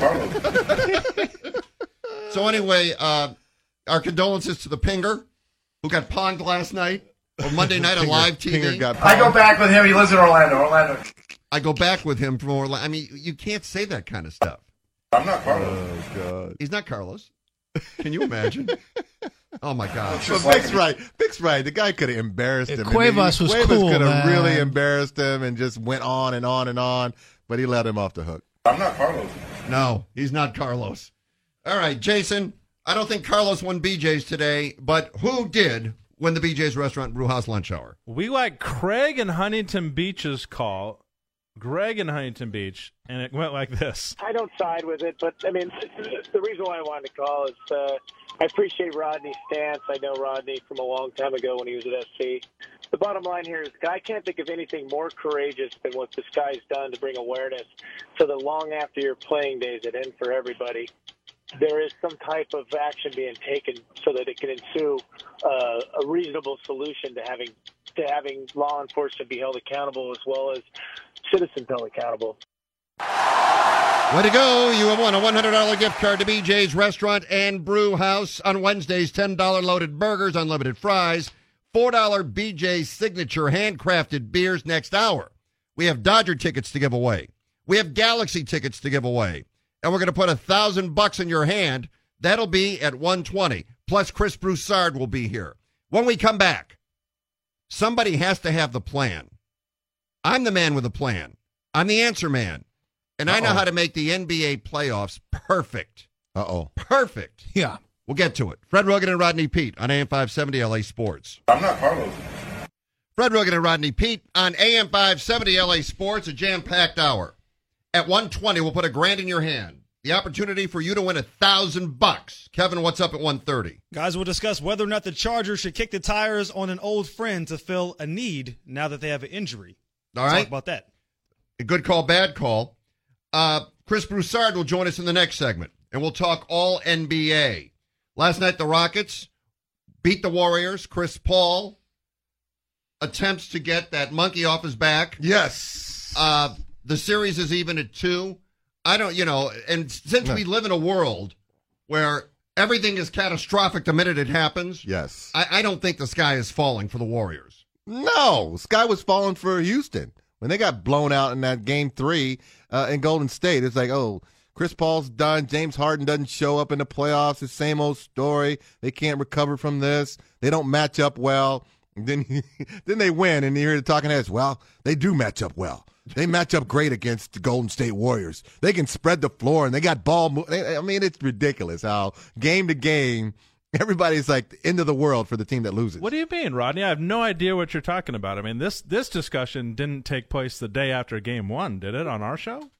So anyway, our condolences to the Pinger, who got ponged last night, or Monday night on live TV. I go back with him. He lives in Orlando. I go back with him from Orlando. I mean, you can't say that kind of stuff. I'm not Carlos. Oh, God. He's not Carlos. Can you imagine? Oh, my God. But Vic's right. Vic's right. The guy could have embarrassed him. Cuevas was cool, Cuevas could man. have really embarrassed him and just went on and on and on, but he let him off the hook. I'm not Carlos. No, he's not Carlos. All right, Jason, I don't think Carlos won BJ's today, but who did win the BJ's Restaurant and Brew House lunch hour? We like Craig and Huntington Beach's call. Greg in Huntington Beach, and it went like this. I don't side with it, but, I mean, the reason why I wanted to call is I appreciate Rodney's stance. I know Rodney from a long time ago when he was at SC. The bottom line here is I can't think of anything more courageous than what this guy's done to bring awareness to the long after your playing days that end for everybody. There is some type of action being taken so that it can ensue a reasonable solution to having law enforcement be held accountable as well as citizens held accountable. Way to go. You have won a $100 gift card to BJ's Restaurant and Brew House. On Wednesdays, $10 loaded burgers, unlimited fries, $4 BJ's signature handcrafted beers next hour. We have Dodger tickets to give away. We have Galaxy tickets to give away, and we're going to put $1,000 in your hand. That'll be at 120. Plus, Chris Broussard will be here. When we come back, somebody has to have the plan. I'm the man with a plan. I'm the answer man. And I know how to make the NBA playoffs perfect. Perfect. Yeah. We'll get to it. Fred Roggin and Rodney Peete on AM 570 LA Sports. I'm not Carlos. Fred Roggin and Rodney Peete on AM 570 LA Sports, a jam-packed hour. At 120, we'll put $1,000 in your hand. The opportunity for you to win $1,000. Kevin, what's up at 1:30? Guys, we'll discuss whether or not the Chargers should kick the tires on an old friend to fill a need now that they have an injury. All right. Talk about that. A good call, bad call. Chris Broussard will join us in the next segment, and we'll talk all NBA. Last night, the Rockets beat the Warriors. Chris Paul attempts to get that monkey off his back. Yes. The series is even at 2. I don't, and since we live in a world where everything is catastrophic the minute it happens, yes, I don't think the sky is falling for the Warriors. No, the sky was falling for Houston. When they got blown out in that Game 3 in Golden State, it's like, oh, Chris Paul's done. James Harden doesn't show up in the playoffs. The same old story. They can't recover from this. They don't match up well. And then they win, and you hear the talking heads, well, they do match up well. They match up great against the Golden State Warriors. They can spread the floor, and they got ball. I mean, it's ridiculous how game to game, everybody's like the end of the world for the team that loses. What do you mean, Rodney? I have no idea what you're talking about. I mean, this discussion didn't take place the day after Game 1, did it, on our show?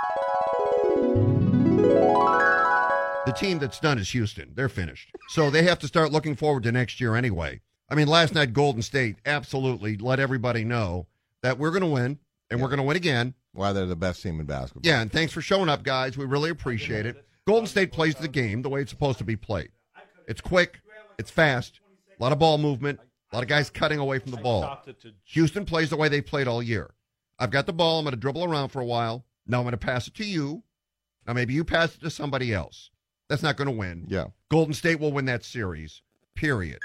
The team that's done is Houston. They're finished. So they have to start looking forward to next year anyway. I mean, last night, Golden State absolutely let everybody know that we're going to win, and we're going to win again. Why they're the best team in basketball. Yeah, and thanks for showing up, guys. We really appreciate it. Golden State plays the game the way it's supposed to be played. It's quick. It's fast. A lot of ball movement. A lot of guys cutting away from the ball. Houston plays the way they played all year. I've got the ball. I'm going to dribble around for a while. Now I'm going to pass it to you. Now maybe you pass it to somebody else. That's not going to win. Yeah. Golden State will win that series, period.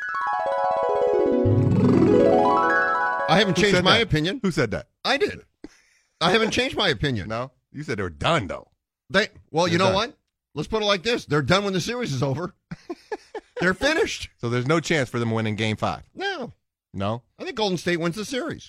I haven't changed my opinion. Who said that? I did. I haven't changed my opinion. No? You said they were done, though. You know what? Let's put it like this. They're done when the series is over. They're finished. So there's no chance for them winning Game 5? No. No? I think Golden State wins the series.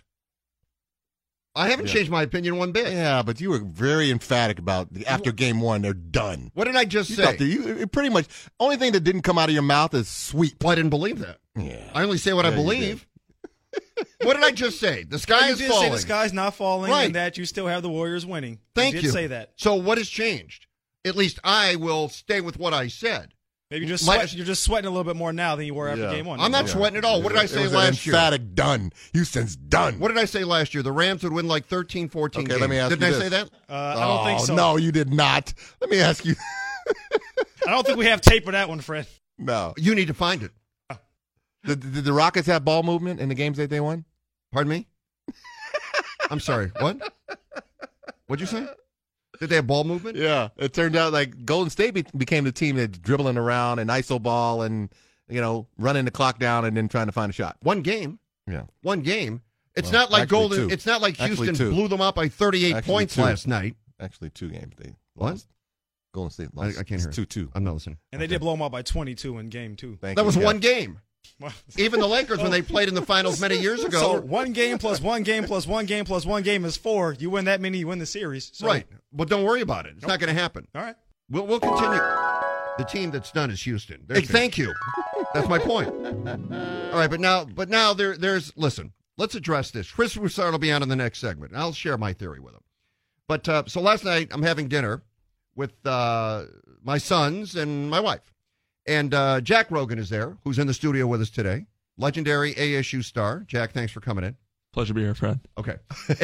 I haven't changed my opinion one bit. Yeah, but you were very emphatic about after Game 1, they're done. What did I just say? You pretty much, only thing that didn't come out of your mouth is sweep. Well, I didn't believe that. Yeah. I only say what I believe. What did I just say? The sky is falling. Say the sky's not falling, right. And that you still have the Warriors winning. Thank you. Did say that. So what has changed? At least I will stay with what I said. Maybe you're just sweating a little bit more now than you were after Game 1. I'm not sweating at all. What did I say last year? Emphatic done. Houston's done. What did I say last year? The Rams would win like 13, 14 games. Let me ask Didn't you I say that? I don't think so. No, you did not. Let me ask you. I don't think we have tape of that one, Fred. No. You need to find it. Did the Rockets have ball movement in the games that they won? Pardon me? I'm sorry. What? What'd you say? Did they have ball movement? Yeah. It turned out like Golden State became the team that's dribbling around and iso ball and, running the clock down and then trying to find a shot. One game. Yeah. One game. It's not like Two. It's not like Houston blew them up by 38 points last night. Actually, 2 games. They lost. Golden State lost. I can't hear 2-2. I'm not listening. And they did blow them up by 22 in Game 2. That was one game. Even the Lakers, when they played in the finals many years ago. So 1 game plus 1 game plus 1 game plus 1 game is 4. You win that many, you win the series. So. Right. But don't worry about it. It's not going to happen. All right. We'll continue. The team that's done is Houston. Thank you. That's my point. All right, but now there's listen. Let's address this. Chris Broussard will be on in the next segment. I'll share my theory with him. But so last night I'm having dinner with my sons and my wife. And Jack Rogan is there, who's in the studio with us today. Legendary ASU star. Jack, thanks for coming in. Pleasure to be here, Fred. Okay.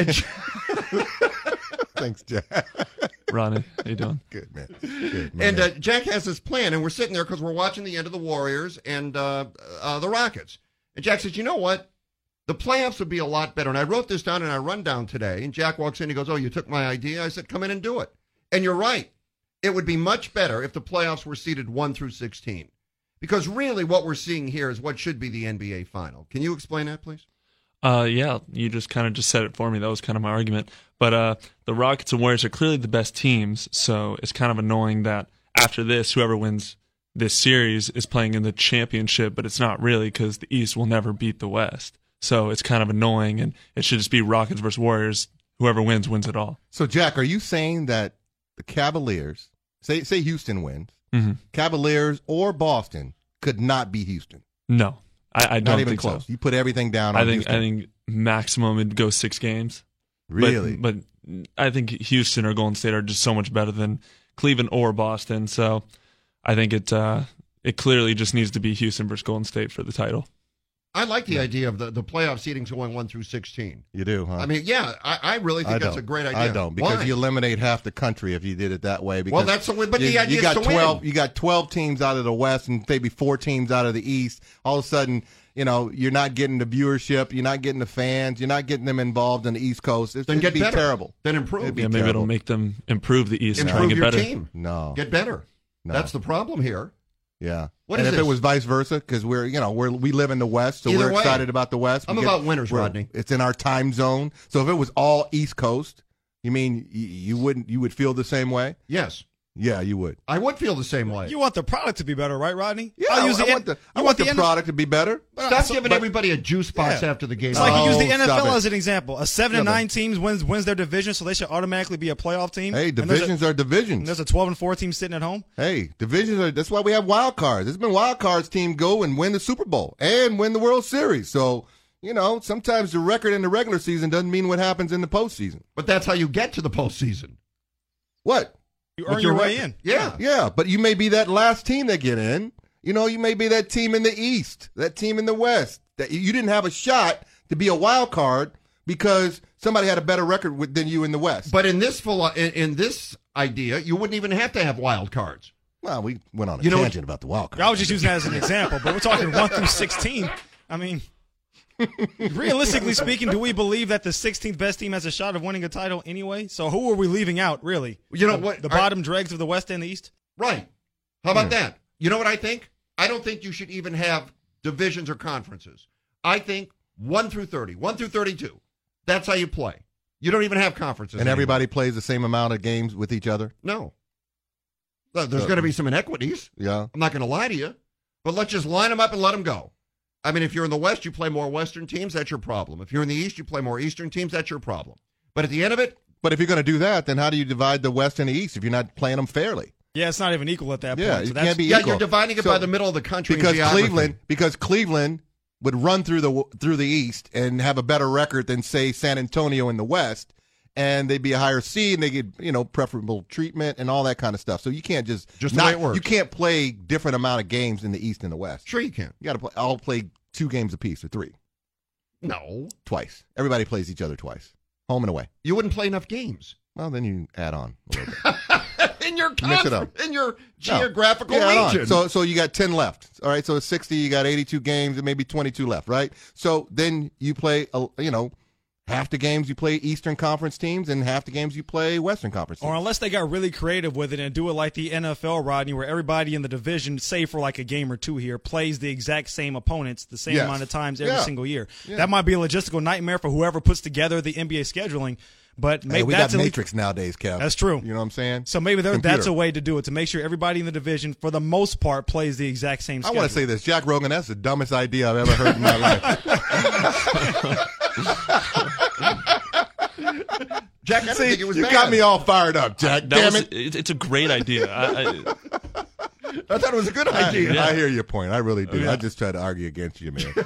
Thanks, Jack. Ronnie, how you doing? Good, man. Good, and Jack has this plan, and we're sitting there because we're watching the end of the Warriors and the Rockets. And Jack says, you know what? The playoffs would be a lot better. And I wrote this down in our rundown today. And Jack walks in, he goes, oh, you took my idea? I said, come in and do it. And you're right. It would be much better if the playoffs were seeded 1 through 16. Because really what we're seeing here is what should be the NBA final. Can you explain that, please? Yeah, you just kind of just said it for me. That was kind of my argument. But the Rockets and Warriors are clearly the best teams, so it's kind of annoying that after this, whoever wins this series is playing in the championship, but it's not really because the East will never beat the West. So it's kind of annoying, and it should just be Rockets versus Warriors. Whoever wins it all. So, Jack, are you saying that the Cavaliers, say Houston wins, Cavaliers or Boston could not be Houston? No, I don't not even think close. so. You put everything down on Houston. I think maximum it'd go 6 games. Really? But I think Houston or Golden State are just so much better than Cleveland or Boston. So I think it clearly just needs to be Houston versus Golden State for the title. I like the idea of the playoff seedings going 1 through 16. You do, huh? I mean, yeah, I really think that's a great idea. I don't, because Why? you eliminate half the country if you did it that way. Because well, that's the way, but the idea you got is to 12, win. You got 12 teams out of the West and maybe 4 teams out of the East. All of a sudden, you're not getting the viewership, you're not getting the fans, you're not getting them involved in the East Coast. Then get be better. terrible. Then improve. It'd be Maybe terrible. it'll make them improve the East. Improve and get your better. team. No. Get better. No. That's the problem here. Yeah. What and is if this? it was vice versa, because we live in the West, so Either we're way. excited about the West. I'm about winners, Rodney. It's in our time zone. So if it was all East Coast, you mean you would feel the same way? Yes. Yeah, you would. I would feel the same way. You want the product to be better, right, Rodney? Yeah, I want the product to be better. Stop giving everybody a juice box after the game. It's like you use the stop NFL it. as an example. A 7-9 team wins their division, so they should automatically be a playoff team. Hey, divisions are divisions. And there's a 12-4 team sitting at home. Hey, that's why we have wild cards. There's been wild cards team go and win the Super Bowl and win the World Series. So, sometimes the record in the regular season doesn't mean what happens in the postseason. But that's how you get to the postseason. What? You earn your way in. Yeah. Yeah, but you may be that last team that get in. You may be that team in the East, that team in the West. That you didn't have a shot to be a wild card because somebody had a better record than you in the West. But in this idea, you wouldn't even have to have wild cards. Well, we went on a tangent about the wild cards. I was just using that as an example, but we're talking 1 through 16. I mean, realistically speaking, do we believe that the 16th best team has a shot of winning a title anyway? So who are we leaving out, really? You know what? The bottom dregs of the West and the East? Right. How about that? You know what I think? I don't think you should even have divisions or conferences. I think 1 through 30, 1 through 32. That's how you play. You don't even have conferences. And everybody plays the same amount of games with each other? No. There's going to be some inequities. Yeah. I'm not going to lie to you. But let's just line them up and let them go. I mean, if you're in the West, you play more Western teams, that's your problem. If you're in the East, you play more Eastern teams, that's your problem. But at the end of it... But if you're going to do that, then how do you divide the West and the East if you're not playing them fairly? Yeah, it's not even equal at that point. Yeah, So it can't be Yeah, equal. you're dividing it by the middle of the country. Because in geography. Cleveland would run through the East and have a better record than, say, San Antonio in the West, and they'd be a higher seed, and they get preferable treatment and all that kind of stuff. So you can't just the way it works. You can't play different amount of games in the East and the West. Sure you can. You got to all play 2 games apiece or 3. No. Twice. Everybody plays each other twice, home and away. You wouldn't play enough games. Well, then you add on a little bit. in your Mix it up. in your geographical Yeah, region. So you got 10 left. All right, so it's 60, you got 82 games and maybe 22 left, right? So then you play, half the games you play Eastern Conference teams and half the games you play Western Conference teams. Or unless they got really creative with it and do it like the NFL, Rodney, where everybody in the division, save for like a game or 2 here, plays the exact same opponents the same amount of times every single year. Yeah. That might be a logistical nightmare for whoever puts together the NBA scheduling. But maybe we that's got Matrix nowadays, Kev. That's true. You know what I'm saying? So maybe that's Computer. a way to do it, to make sure everybody in the division, for the most part, plays the exact same schedule. I want to say this. Jack Rogan, that's the dumbest idea I've ever heard in my life. Jack, I don't think it was you bad. got me all fired up, Jack. Damn it. It's a great idea. I thought it was a good idea. I hear your point. I really do. Yeah. I just try to argue against you, man.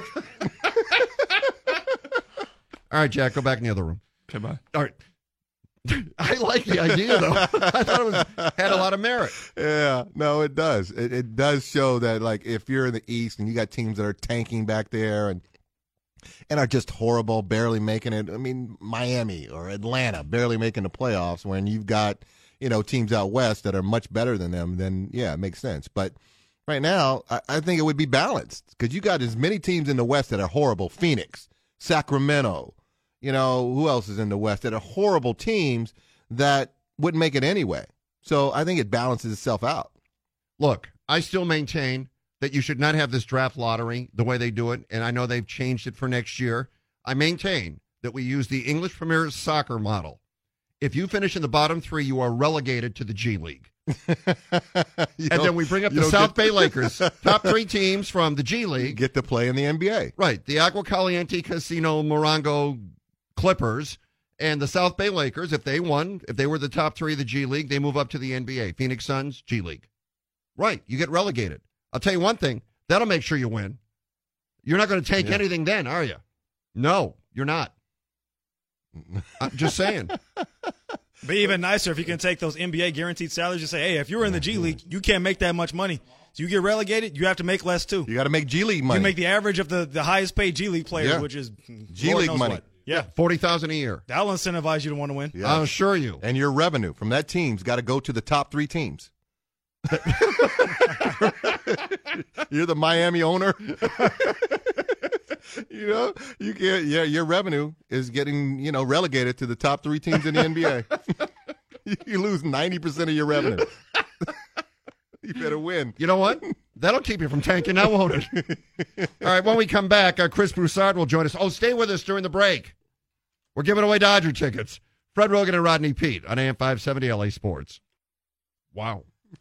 All right, Jack, go back in the other room. Okay, bye. All right. I like the idea, though. I thought it had a lot of merit. Yeah, no, it does. It does show that, like, if you're in the East and you got teams that are tanking back there and are just horrible, barely making it. I mean, Miami or Atlanta barely making the playoffs, when you've got, teams out West that are much better than them, then, yeah, it makes sense. But right now, I think it would be balanced because you got as many teams in the West that are horrible. Phoenix, Sacramento, who else is in the West that are horrible teams that wouldn't make it anyway. So I think it balances itself out. Look, I still maintain that you should not have this draft lottery the way they do it, and I know they've changed it for next year. I maintain that we use the English Premier Soccer model. If you finish in the bottom three, you are relegated to the G League. And then we bring up the South Bay Lakers, top three teams from the G League. Get to play in the NBA. Right. The Agua Caliente Casino Morongo Clippers and the South Bay Lakers, if they were the top three of the G League, they move up to the NBA. Phoenix Suns, G League. Right. You get relegated. I'll tell you one thing. That'll make sure you win. You're not going to take anything then, are you? No, you're not. I'm just saying. Be even nicer if you can take those NBA guaranteed salaries and say, hey, if you're in the G League, you can't make that much money. So you get relegated, you have to make less too. You got to make G League money. You make the average of the highest paid G League players, which is G League money. What. Yeah, $40,000 a year. That'll incentivize you to want to win. Yeah. I'll assure you. And your revenue from that team's got to go to the top three teams. You're the Miami owner. You can't. Yeah, your revenue is getting relegated to the top three teams in the NBA. You lose 90% of your revenue. You better win. You know what? That'll keep you from tanking now, won't it? All right, when we come back, Chris Broussard will join us. Oh, stay with us during the break. We're giving away Dodger tickets. Fred Rogan and Rodney Peete on AM 570 LA Sports. Wow.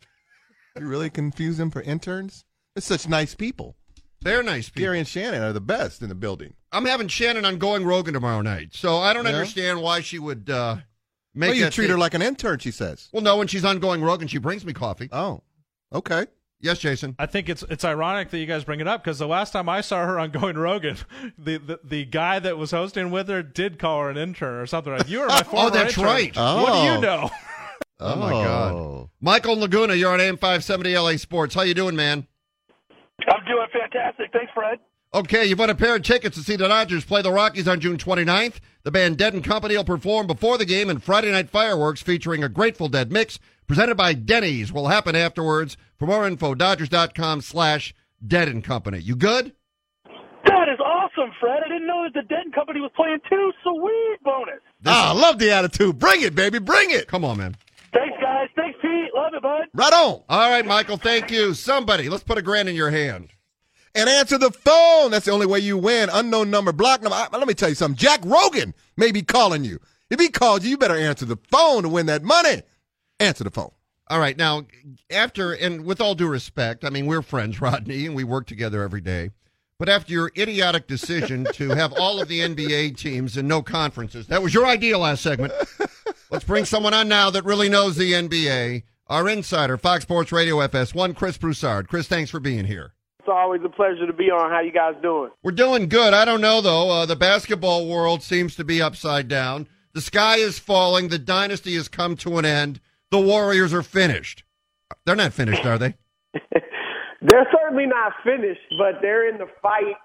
You really confuse them for interns? They're such nice people. They're nice people. Gary and Shannon are the best in the building. I'm having Shannon on Going Rogan tomorrow night, so I don't understand why she would make you treat her like an intern, she says. Well, no, when she's on Going Rogan, she brings me coffee. Oh, okay. Yes, Jason. I think it's ironic that you guys bring it up because the last time I saw her on Going Rogan, the guy that was hosting with her did call her an intern or something. Like, you are my former that's intern. right. Oh. What do you know? Oh, my God. Michael Laguna, you're on AM 570 LA Sports. How you doing, man? I'm doing fantastic. Thanks, Fred. Okay, you've won a pair of tickets to see the Dodgers play the Rockies on June 29th. The band Dead & Company will perform before the game, and Friday Night Fireworks featuring a Grateful Dead mix presented by Denny's will happen afterwards. For more info, Dodgers.com/Dead & Company. You good? That is awesome, Fred. I didn't know that the Dead & Company was playing too. Sweet bonus. I love the attitude. Bring it, baby. Bring it. Come on, man. Thanks, guys. Thanks, Pete. Love it, bud. Right on. All right, Michael, thank you. Somebody, let's put $1,000 in your hand. And answer the phone. That's the only way you win. Unknown number, block number. Let me tell you something. Jack Rogan may be calling you. If he calls you, you better answer the phone to win that money. Answer the phone. All right. Now, and with all due respect, I mean, we're friends, Rodney, and we work together every day. But after your idiotic decision to have all of the NBA teams and no conferences, that was your idea last segment. Let's bring someone on now that really knows the NBA. Our insider, Fox Sports Radio FS1, Chris Broussard. Chris, thanks for being here. It's always a pleasure to be on. How you guys doing? We're doing good. I don't know, though. The basketball world seems to be upside down. The sky is falling. The dynasty has come to an end. The Warriors are finished. They're not finished, are they? They're certainly not finished, but they're in the fight,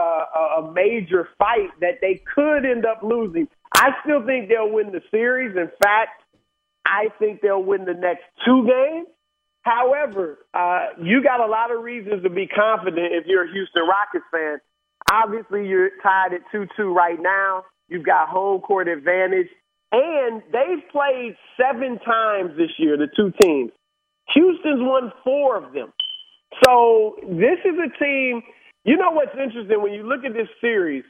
a major fight that they could end up losing. I still think they'll win the series. In fact, I think they'll win the next 2 games. However, you got a lot of reasons to be confident if you're a Houston Rockets fan. Obviously, you're tied at 2-2 right now. You've got home court advantage. And they've played 7 times this year, the two teams. Houston's won 4 of them. So this is a team, you know what's interesting when you look at this series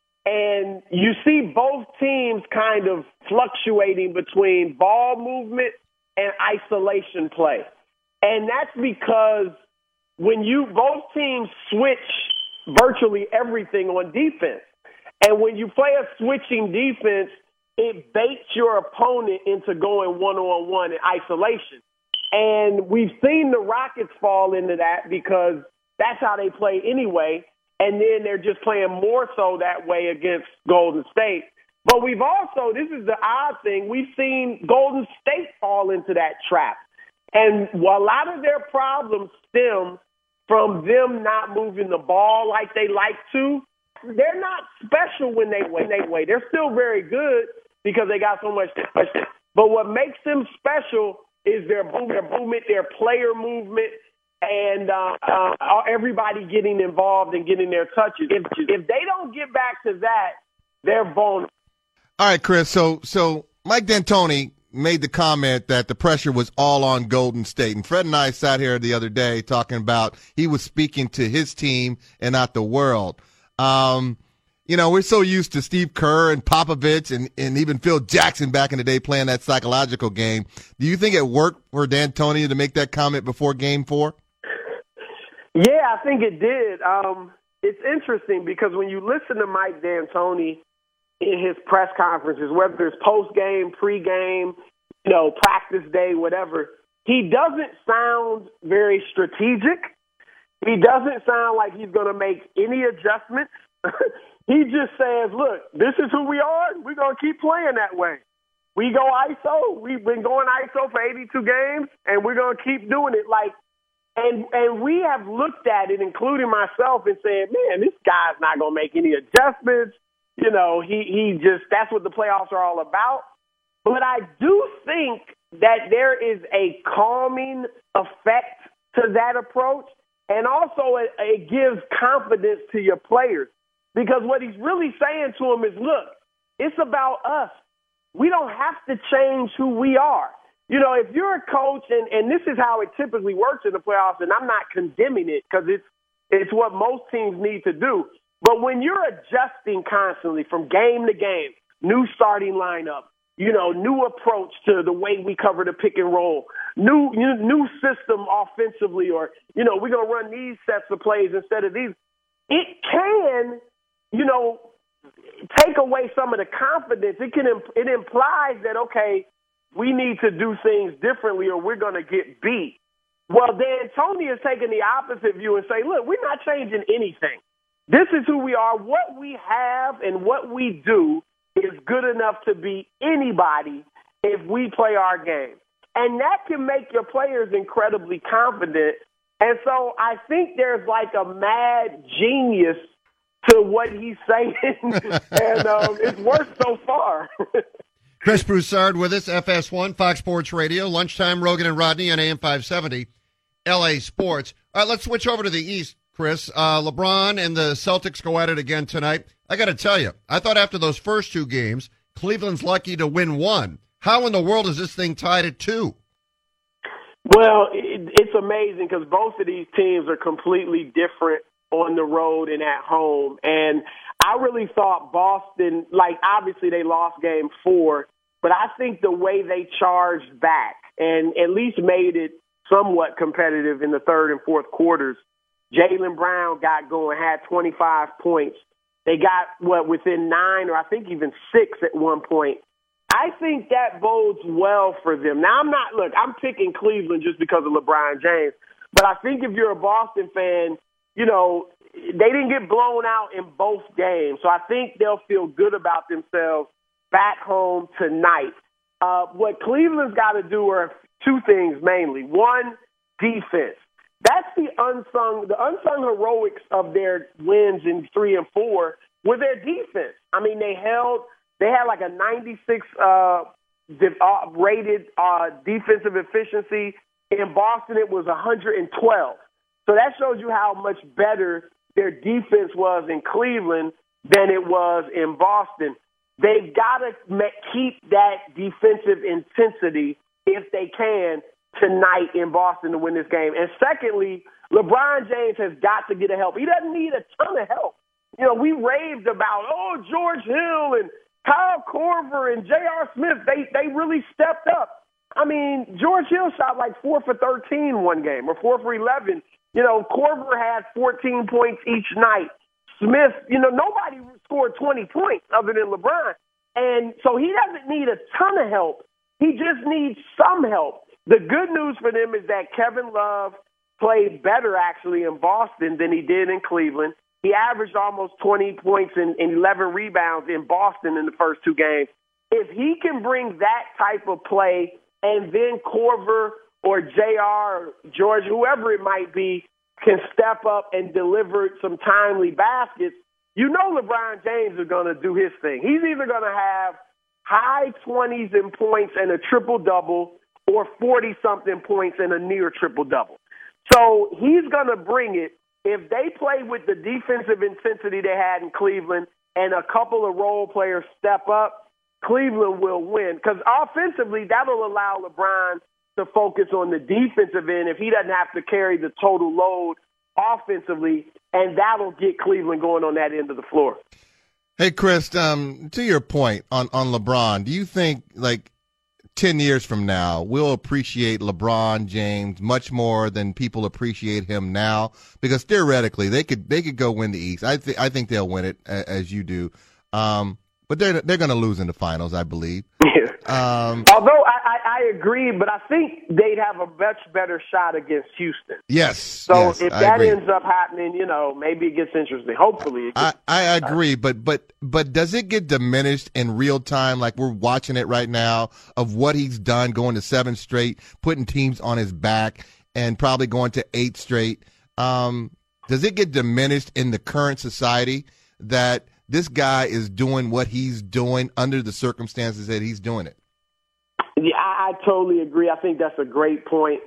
and you see both teams kind of fluctuating between ball movement and isolation play. And that's because when both teams switch virtually everything on defense. And when you play a switching defense, it baits your opponent into going one-on-one in isolation. And we've seen the Rockets fall into that because that's how they play anyway. And then they're just playing more so that way against Golden State. But we've also, this is the odd thing, we've seen Golden State fall into that trap. And a lot of their problems stem from them not moving the ball like they like to. They're not special when they wait. They're still very good because they got so much. But what makes them special is their movement, their player movement, and everybody getting involved and getting their touches. If they don't get back to that, they're vulnerable. All right, Chris. So Mike D'Antoni made the comment that the pressure was all on Golden State. And Fred and I sat here the other day talking about he was speaking to his team and not the world. we're so used to Steve Kerr and Popovich and even Phil Jackson back in the day playing that psychological game. Do you think it worked for D'Antoni to make that comment before Game 4? Yeah, I think it did. It's interesting because when you listen to Mike D'Antoni in his press conferences, whether it's post-game, pre-game, practice day, whatever, he doesn't sound very strategic. He doesn't sound like he's going to make any adjustments. He just says, look, this is who we are. We're going to keep playing that way. We go ISO. We've been going ISO for 82 games, and we're going to keep doing it. And we have looked at it, including myself, and said, man, this guy's not going to make any adjustments. He just, that's what the playoffs are all about. But I do think that there is a calming effect to that approach. And also it gives confidence to your players. Because what he's really saying to them is, look, it's about us. We don't have to change who we are. If you're a coach, and this is how it typically works in the playoffs, and I'm not condemning it because it's what most teams need to do. But when you're adjusting constantly from game to game, new starting lineup, new approach to the way we cover the pick and roll, new system offensively, or, we're going to run these sets of plays instead of these. It can, take away some of the confidence. It implies that, okay, we need to do things differently or we're going to get beat. Well, D'Antoni is taking the opposite view and say, look, we're not changing anything. This is who we are. What we have and what we do is good enough to beat anybody if we play our game. And that can make your players incredibly confident. And so I think there's like a mad genius to what he's saying, and it's worked so far. Chris Broussard with us, FS1, Fox Sports Radio, lunchtime, Rogan and Rodney on AM 570, LA Sports. All right, let's switch over to the East, Chris. LeBron and the Celtics go at it again tonight. I got to tell you, I thought after those first two games, Cleveland's lucky to win one. How in the world is this thing tied at 2? Well, it's amazing because both of these teams are completely different on the road and at home. And I really thought Boston, obviously they lost game 4, but I think the way they charged back and at least made it somewhat competitive in the third and fourth quarters. Jaylen Brown got going, had 25 points. They got, within 9 or I think even 6 at one point. I think that bodes well for them. Now, I'm picking Cleveland just because of LeBron James, but I think if you're a Boston fan, they didn't get blown out in both games. So I think they'll feel good about themselves back home tonight. What Cleveland's got to do are two things mainly. One, defense. That's the unsung heroics of their wins in 3 and 4 were their defense. I mean, they had like a 96 rated defensive efficiency. In Boston, it was 112. So that shows you how much better their defense was in Cleveland than it was in Boston. They've got to keep that defensive intensity, if they can, tonight in Boston to win this game. And secondly, LeBron James has got to get help. He doesn't need a ton of help. We raved about, George Hill and Kyle Korver and J.R. Smith. They really stepped up. I mean, George Hill shot like 4 for 13 one game or 4 for 11. Korver had 14 points each night. Smith, nobody scored 20 points other than LeBron. And so he doesn't need a ton of help. He just needs some help. The good news for them is that Kevin Love played better, actually, in Boston than he did in Cleveland. He averaged almost 20 points and 11 rebounds in Boston in the first 2 games. If he can bring that type of play and then Korver or JR or George, whoever it might be, can step up and deliver some timely baskets, LeBron James is going to do his thing. He's either going to have high 20s in points and a triple-double or 40-something points and a near triple-double. So he's going to bring it. If they play with the defensive intensity they had in Cleveland and a couple of role players step up, Cleveland will win. Because offensively, that'll allow LeBron to focus on the defensive end if he doesn't have to carry the total load offensively, and that'll get Cleveland going on that end of the floor. Hey, Chris, to your point on LeBron, do you think, like, 10 years from now, we'll appreciate LeBron James much more than people appreciate him now? Because theoretically, they could go win the East. I think they'll win it, as you do. But they're going to lose in the finals, I believe. Although I agree, but I think they'd have a much better shot against Houston. Yes. So yes, if I that agree. ends up happening, maybe it gets interesting. Hopefully. I agree, but does it get diminished in real time, like we're watching it right now, of what he's done, going to 7 straight, putting teams on his back, and probably going to 8 straight? Does it get diminished in the current society that this guy is doing what he's doing under the circumstances that he's doing it? Yeah, I totally agree. I think that's a great point.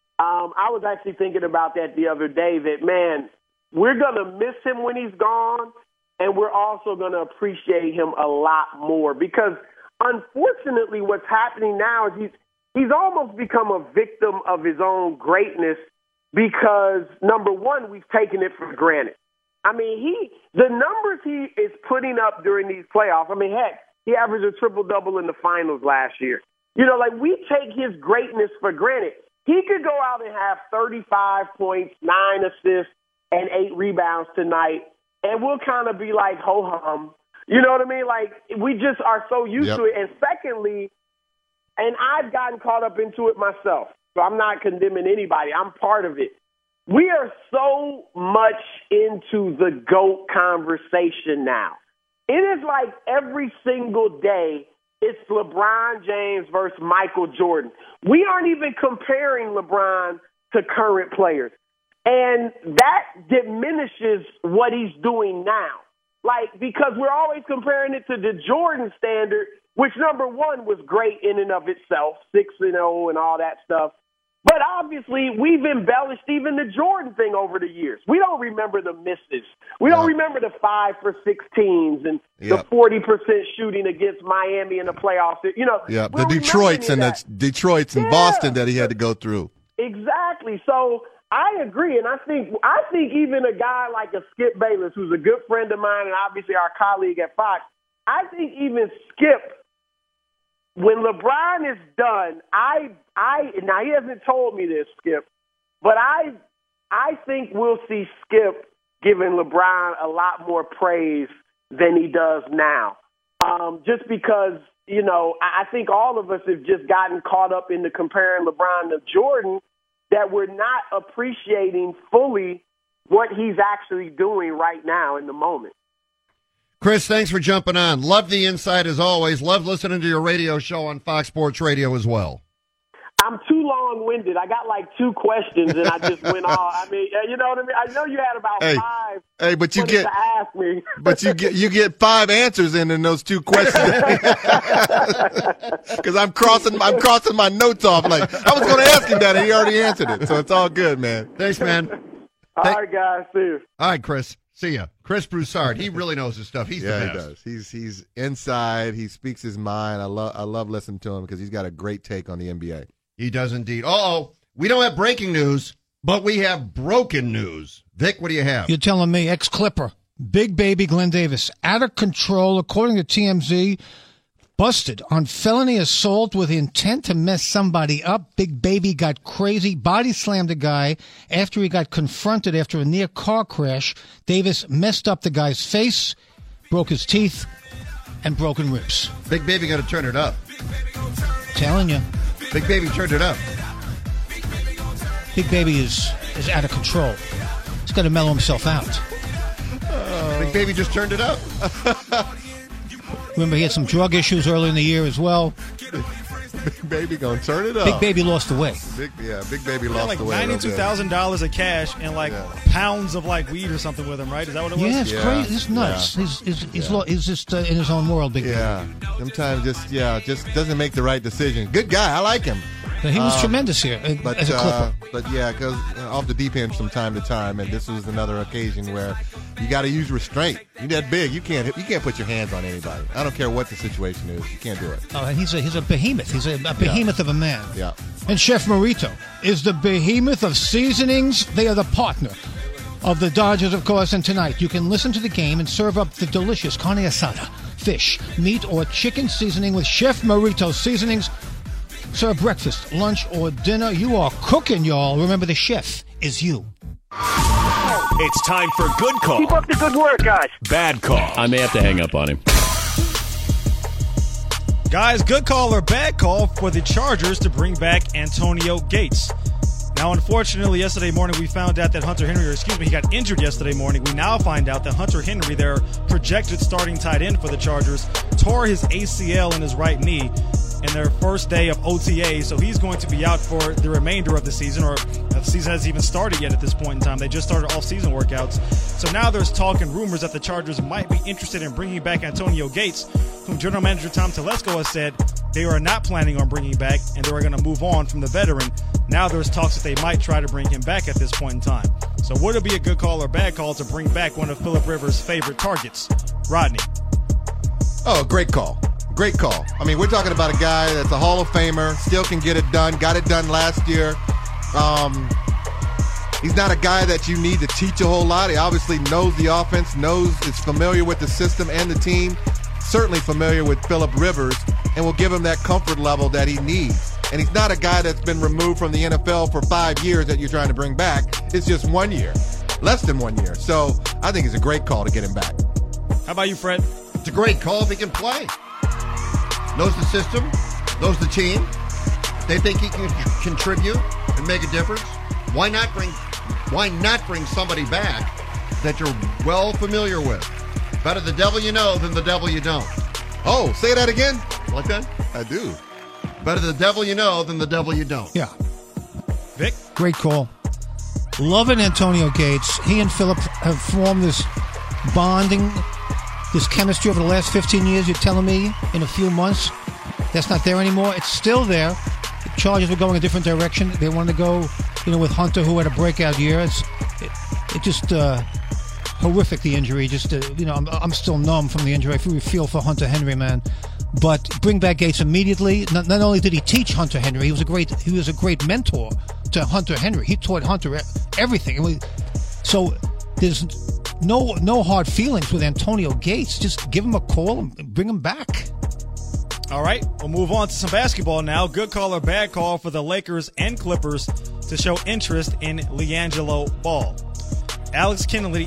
I was actually thinking about that the other day, that, man, we're going to miss him when he's gone, and we're also going to appreciate him a lot more, because unfortunately what's happening now is he's almost become a victim of his own greatness, because, number one, we've taken it for granted. I mean, the numbers he is putting up during these playoffs, I mean, heck, he averaged a triple-double in the finals last year. We take his greatness for granted. He could go out and have 35 points, 9 assists, and 8 rebounds tonight, and we'll kind of be like, ho-hum. You know what I mean? Like, we just are so used to it. And secondly, and I've gotten caught up into it myself, so I'm not condemning anybody. I'm part of it. We are so much into the GOAT conversation now. It is like every single day it's LeBron James versus Michael Jordan. We aren't even comparing LeBron to current players. And that diminishes what he's doing now. Like, because we're always comparing it to the Jordan standard, which, number one, was great in and of itself, 6-0 and all that stuff. But obviously, we've embellished even the Jordan thing over the years. We don't remember the misses. We don't remember the 5 for 16s and the 40% shooting against Miami in the playoffs. The Detroits and Boston that he had to go through. Exactly. So I agree, and I think even a guy like a Skip Bayless, who's a good friend of mine and obviously our colleague at Fox, I think even Skip, when LeBron is done, now he hasn't told me this, Skip, but I think we'll see Skip giving LeBron a lot more praise than he does now. Just because, I think all of us have just gotten caught up in the comparing LeBron to Jordan, that we're not appreciating fully what he's actually doing right now in the moment. Chris, thanks for jumping on. Love the insight as always. Love listening to your radio show on Fox Sports Radio as well. I'm too long-winded. I got like 2 questions and I just went off. I mean, you know what I mean? I know you had about 5. Hey, but you get to ask me. But you get 5 answers in those 2 questions. Because I'm crossing my notes off. Like, I was going to ask him that and he already answered it. So it's all good, man. Thanks, man. All right, guys. See you. All right, Chris. See ya. Chris Broussard. He really knows his stuff. He's the best. He does. He's inside. He speaks his mind. I love listening to him because he's got a great take on the NBA. He does indeed. We don't have breaking news, but we have broken news. Vic, what do you have? You're telling me, ex-Clipper, Big Baby Glenn Davis, out of control, according to TMZ, busted on felony assault with intent to mess somebody up. Big Baby got crazy, body slammed a guy after he got confronted after a near car crash. Davis messed up the guy's face, broke his teeth, and broken ribs. Big Baby got to turn it up. Telling you. Big Baby turned it up. Big Baby is out of control. He's got to mellow himself out. Big Baby just turned it up. Remember, he had some drug issues early in the year as well. Big Baby gonna turn it up. Big Baby lost the way. Big Baby lost like the way. $92,000 of cash and pounds of weed or something with him, right? Is that what it was? Yeah, it's crazy. It's nuts. Yeah. He's just in his own world, Big Baby. Yeah, sometimes just doesn't make the right decision. Good guy, I like him. He was tremendous here as a Clipper. But yeah, because off the deep end from time to time, and this was another occasion where you got to use restraint. You're that big, you can't put your hands on anybody. I don't care what the situation is, you can't do it. Oh, and he's a behemoth. He's a behemoth of a man. Yeah. And Chef Marito is the behemoth of seasonings. They are the partner of the Dodgers, of course, and tonight you can listen to the game and serve up the delicious carne asada, fish, meat, or chicken seasoning with Chef Marito's seasonings. Serve breakfast, lunch, or dinner. You are cooking, y'all. Remember, the chef is you. It's time for Good Call. Keep up the good work, guys. Bad Call. I may have to hang up on him. Guys, good call or bad call for the Chargers to bring back Antonio Gates. Now, unfortunately, yesterday morning we found out that he got injured yesterday morning. We now find out that Hunter Henry, their projected starting tight end for the Chargers, tore his ACL in his right knee in their first day of OTA, so he's going to be out for the remainder of the season, or the season hasn't even started yet at this point in time. They just started off-season workouts. So now there's talk and rumors that the Chargers might be interested in bringing back Antonio Gates, whom General Manager Tom Telesco has said they are not planning on bringing back, and they are going to move on from the veteran. Now there's talks that they might try to bring him back at this point in time. So would it be a good call or bad call to bring back one of Phillip Rivers' favorite targets, Rodney? Oh, great call. Great call. I mean, we're talking about a guy that's a Hall of Famer, still can get it done, got it done last year. He's not a guy that you need to teach a whole lot. He obviously knows the offense, is familiar with the system and the team, certainly familiar with Phillip Rivers, and will give him that comfort level that he needs. And he's not a guy that's been removed from the NFL for 5 years that you're trying to bring back. It's just 1 year, less than 1 year. So I think it's a great call to get him back. How about you, Fred? It's a great call if he can play. Knows the system, knows the team. They think he can contribute and make a difference. Why not bring somebody back that you're well familiar with? Better the devil you know than the devil you don't. Oh, say that again? Like that? I do. Better the devil you know than the devil you don't. Yeah. Vic? Great call. Loving Antonio Gates. He and Phillip have formed this bonding, this chemistry over the last 15 years, you're telling me, in a few months. That's not there anymore. It's still there. The Chargers were going a different direction. They wanted to go, with Hunter, who had a breakout year. It just horrific, the injury. Just, I'm still numb from the injury. I feel for Hunter Henry, man. But bring back Gates immediately. Not only did he teach Hunter Henry, he was a great mentor to Hunter Henry. He taught Hunter everything. So there's no hard feelings with Antonio Gates. Just give him a call and bring him back. All right, we'll move on to some basketball now. Good call or bad call for the Lakers and Clippers to show interest in LiAngelo Ball. Alex Kennedy,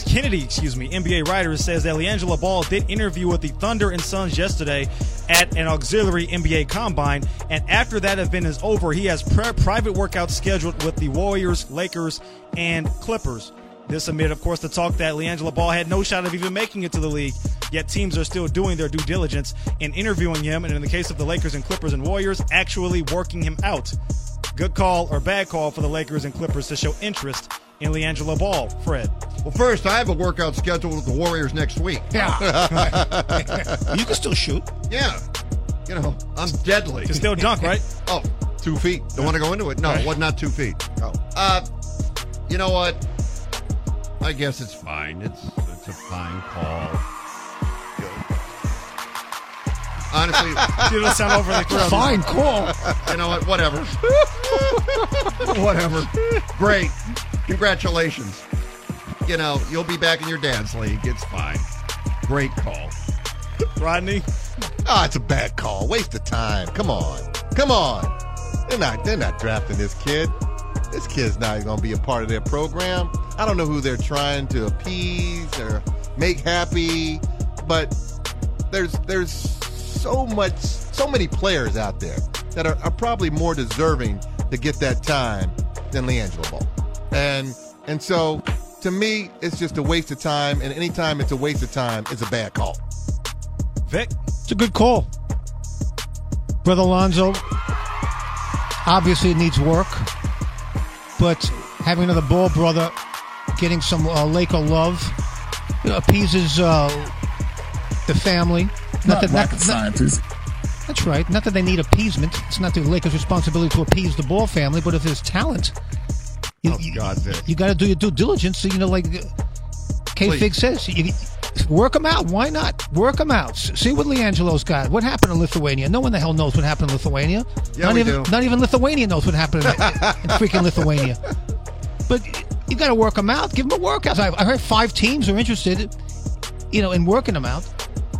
NBA writer, says that LiAngelo Ball did interview with the Thunder and Suns yesterday at an auxiliary NBA combine, and after that event is over, he has private workouts scheduled with the Warriors, Lakers, and Clippers. This amid, of course, the talk that LiAngelo Ball had no shot of even making it to the league, yet teams are still doing their due diligence in interviewing him, and in the case of the Lakers and Clippers and Warriors, actually working him out. Good call or bad call for the Lakers and Clippers to show interest in LiAngelo Ball, Fred? Well, first, I have a workout scheduled with the Warriors next week. Yeah. You can still shoot. Yeah. I'm deadly. You can still dunk, right? Oh, 2 feet. Don't want to go into it? No, it was not 2 feet. Oh. You know what? I guess it's fine. It's a fine call. Honestly, you don't sound overly crowded. Fine call. You know what? Whatever. Whatever. Great. Congratulations. You'll be back in your dad's league. It's fine. Great call. Rodney? It's a bad call. Waste of time. Come on. They're not drafting this kid. This kid's not going to be a part of their program. I don't know who they're trying to appease or make happy, but there's so many players out there that are probably more deserving to get that time than LiAngelo Ball. And so, to me, it's just a waste of time, and anytime it's a waste of time, it's a bad call. Vic? It's a good call. Brother Lonzo, obviously it needs work, but having another Ball brother, getting some Laker love, appeases the family. Not rocket scientists. That's right. Not that they need appeasement. It's not the Lakers' responsibility to appease the Ball family, but if there's talent, you got to do your due diligence. So, like K-Fig says, work them out. Why not? Work them out. See what LiAngelo's got. What happened in Lithuania? No one the hell knows what happened in Lithuania. Yeah, not even Lithuania knows what happened in freaking Lithuania. But You got to work them out. Give them a workout. I heard 5 teams are interested, in working them out.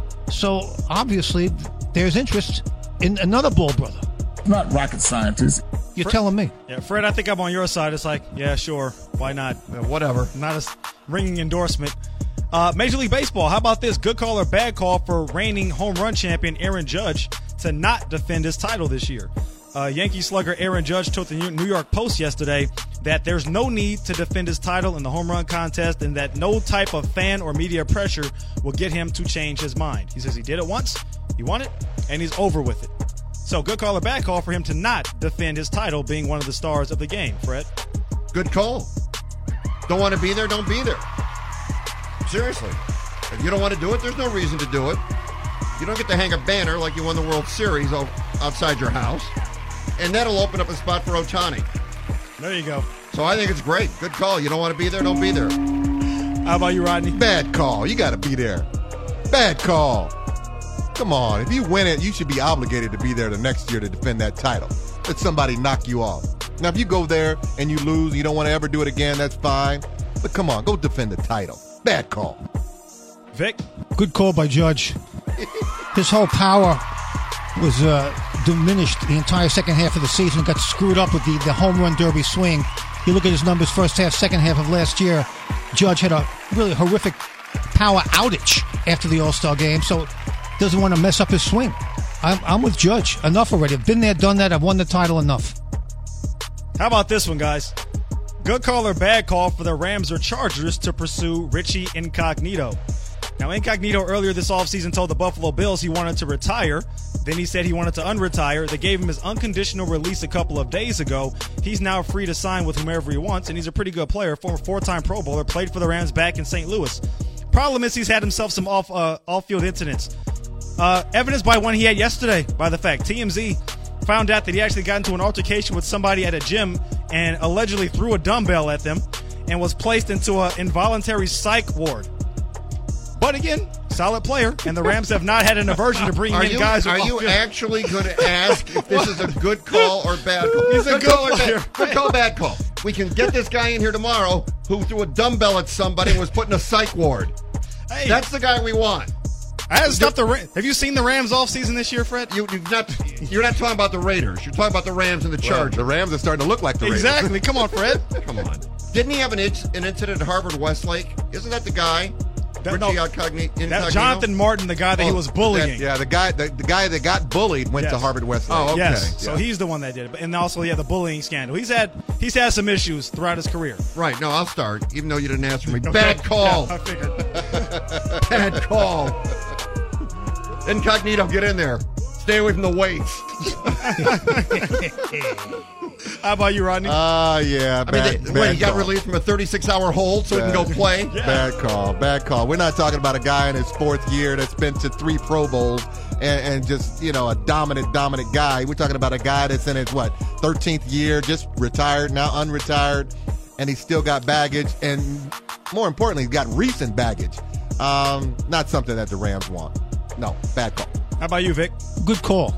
So obviously, there's interest in another Ball brother. Not rocket scientists. You're telling me. Yeah, Fred, I think I'm on your side. It's like, yeah, sure. Why not? Whatever. Not a ringing endorsement. Major League Baseball, how about this? Good call or bad call for reigning home run champion Aaron Judge to not defend his title this year. Yankee slugger Aaron Judge told the New York Post yesterday that there's no need to defend his title in the home run contest and that no type of fan or media pressure will get him to change his mind. He says he did it once, he won it, and he's over with it. So good call or bad call for him to not defend his title being one of the stars of the game, Fred? Good call. Don't want to be there, don't be there. Seriously. If you don't want to do it, there's no reason to do it. You don't get to hang a banner like you won the World Series outside your house. And that'll open up a spot for Ohtani. There you go. So I think it's great. Good call. You don't want to be there, don't be there. How about you, Rodney? Bad call. You got to be there. Bad call. Come on. If you win it, you should be obligated to be there the next year to defend that title. Let somebody knock you off. Now, if you go there and you lose, you don't want to ever do it again, that's fine. But come on, go defend the title. Bad call. Vic? Good call by Judge. His whole power was diminished the entire second half of the season. Got screwed up with the home run derby swing. You look at his numbers first half, second half of last year. Judge had a really horrific power outage after the All-Star game, so doesn't want to mess up his swing. I'm with Judge. Enough already. I've been there, done that. I've won the title enough. How about this one, guys? Good call or bad call for the Rams or Chargers to pursue Richie Incognito. Now, Incognito earlier this offseason told the Buffalo Bills he wanted to retire. Then he said he wanted to unretire. They gave him his unconditional release a couple of days ago. He's now free to sign with whomever he wants, and he's a pretty good player. Former 4-time Pro Bowler, played for the Rams back in St. Louis. Problem is he's had himself some off-field incidents. Evidenced by one he had yesterday, by the fact. TMZ found out that he actually got into an altercation with somebody at a gym and allegedly threw a dumbbell at them and was placed into an involuntary psych ward. But again, solid player, and the Rams have not had an aversion to bringing in guys. Are you actually going to ask if this is a good call or bad call? He's a good player. Good call, bad call. We can get this guy in here tomorrow who threw a dumbbell at somebody and was put in a psych ward. Hey, that's the guy we want. Have you seen the Rams offseason this year, Fred? You're not talking about the Raiders. You're talking about the Rams and the Chargers. The Rams are starting to look like the Raiders. Exactly. Come on, Fred. Come on. Didn't he have an incident at Harvard Westlake? Isn't that the guy? That's Jonathan Martin, the guy that he was bullying. The guy that got bullied went to Harvard Westlake. Oh, okay. Yes. So he's the one that did it. And also, the bullying scandal. He's had some issues throughout his career. Right. No, I'll start, even though you didn't answer me. Bad call. Yeah, I figured. Bad call. Incognito, get in there. Stay away from the weights. How about you, Rodney? Yeah. He got released from a 36-hour hold so he can go play? Yeah. Bad call. We're not talking about a guy in his 4th year that's been to 3 Pro Bowls and just, a dominant guy. We're talking about a guy that's in his, 13th year, just retired, now unretired, and he's still got baggage, and more importantly, he's got recent baggage. Not something that the Rams want. No, bad call. How about you, Vic? Good call.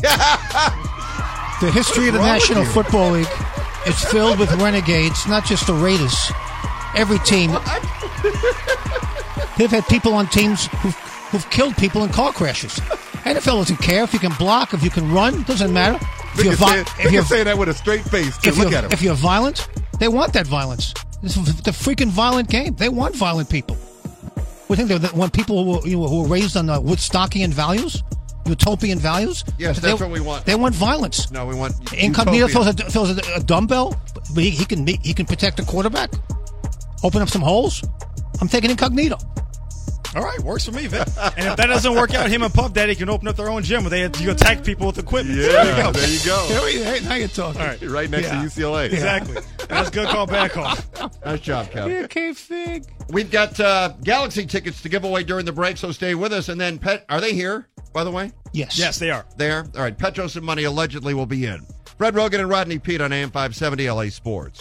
The history of the National Football League is filled with renegades, not just the Raiders. Every team. They've had people on teams who've killed people in car crashes. NFL doesn't care if you can block, if you can run, doesn't matter. If you're saying that with a straight face, look at him. If you're violent, they want that violence. This is the freaking violent game. They want violent people. We think they want people who are raised on Woodstockian values, utopian values. Yes, that's what we want. They want violence. No, we want Incognito throws a dumbbell, but he can protect the quarterback, open up some holes. I'm taking Incognito. All right, works for me, Vic. And if that doesn't work out, him and Puff Daddy can open up their own gym where you attack people with equipment. Yeah, there you go. Now you're talking. All right. Right next to UCLA. Exactly. That's good call, bad call. Nice job, Kev. Yeah, K-Fig. We've got Galaxy tickets to give away during the break, so stay with us. And then, are they here, by the way? Yes. Yes, they are. They are? All right, Petros and Money allegedly will be in. Fred Rogan and Rodney Pete on AM 570 LA Sports.